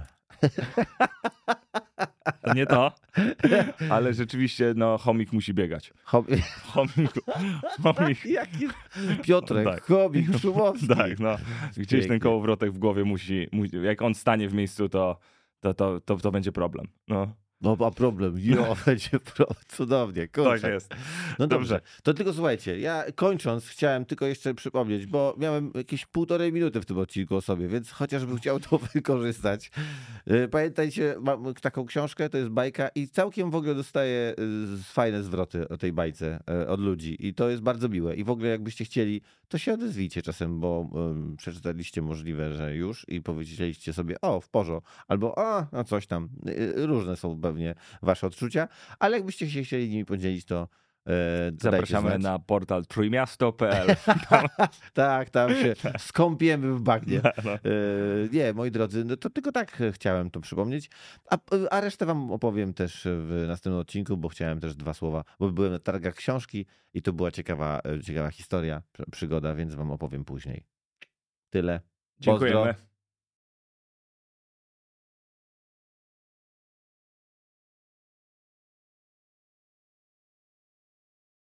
Nie to, ale rzeczywiście chomik musi biegać. Chomik. Jaki Piotrek, tak. chomik Szumowski. Tak, no. Gdzieś ten kołowrotek w głowie musi, jak on stanie w miejscu, to będzie problem. No, a problem, będzie problem, cudownie, kurczę. Tak jest. No dobrze, to tylko słuchajcie, ja kończąc chciałem tylko jeszcze przypomnieć, bo miałem jakieś 1,5 minuty w tym odcinku o sobie, więc chociażbym chciał to wykorzystać. Pamiętajcie, mam taką książkę, to jest bajka i całkiem w ogóle dostaję fajne zwroty o tej bajce od ludzi i to jest bardzo miłe i w ogóle jakbyście chcieli, to się odezwijcie czasem, bo przeczytaliście możliwe, że już i powiedzieliście sobie, w porządku, albo no coś tam, różne są pewnie wasze odczucia, ale jakbyście się chcieli nimi podzielić, to zapraszamy na portal trójmiasto.pl. Tak, tam się skąpiemy w bagnie. Nie, moi drodzy, no to tylko tak chciałem to przypomnieć. A resztę wam opowiem też w następnym odcinku, bo chciałem też 2 słowa, bo byłem na targach książki i to była ciekawa historia, przygoda, więc wam opowiem później. Tyle. Dziękujemy. Pozdro.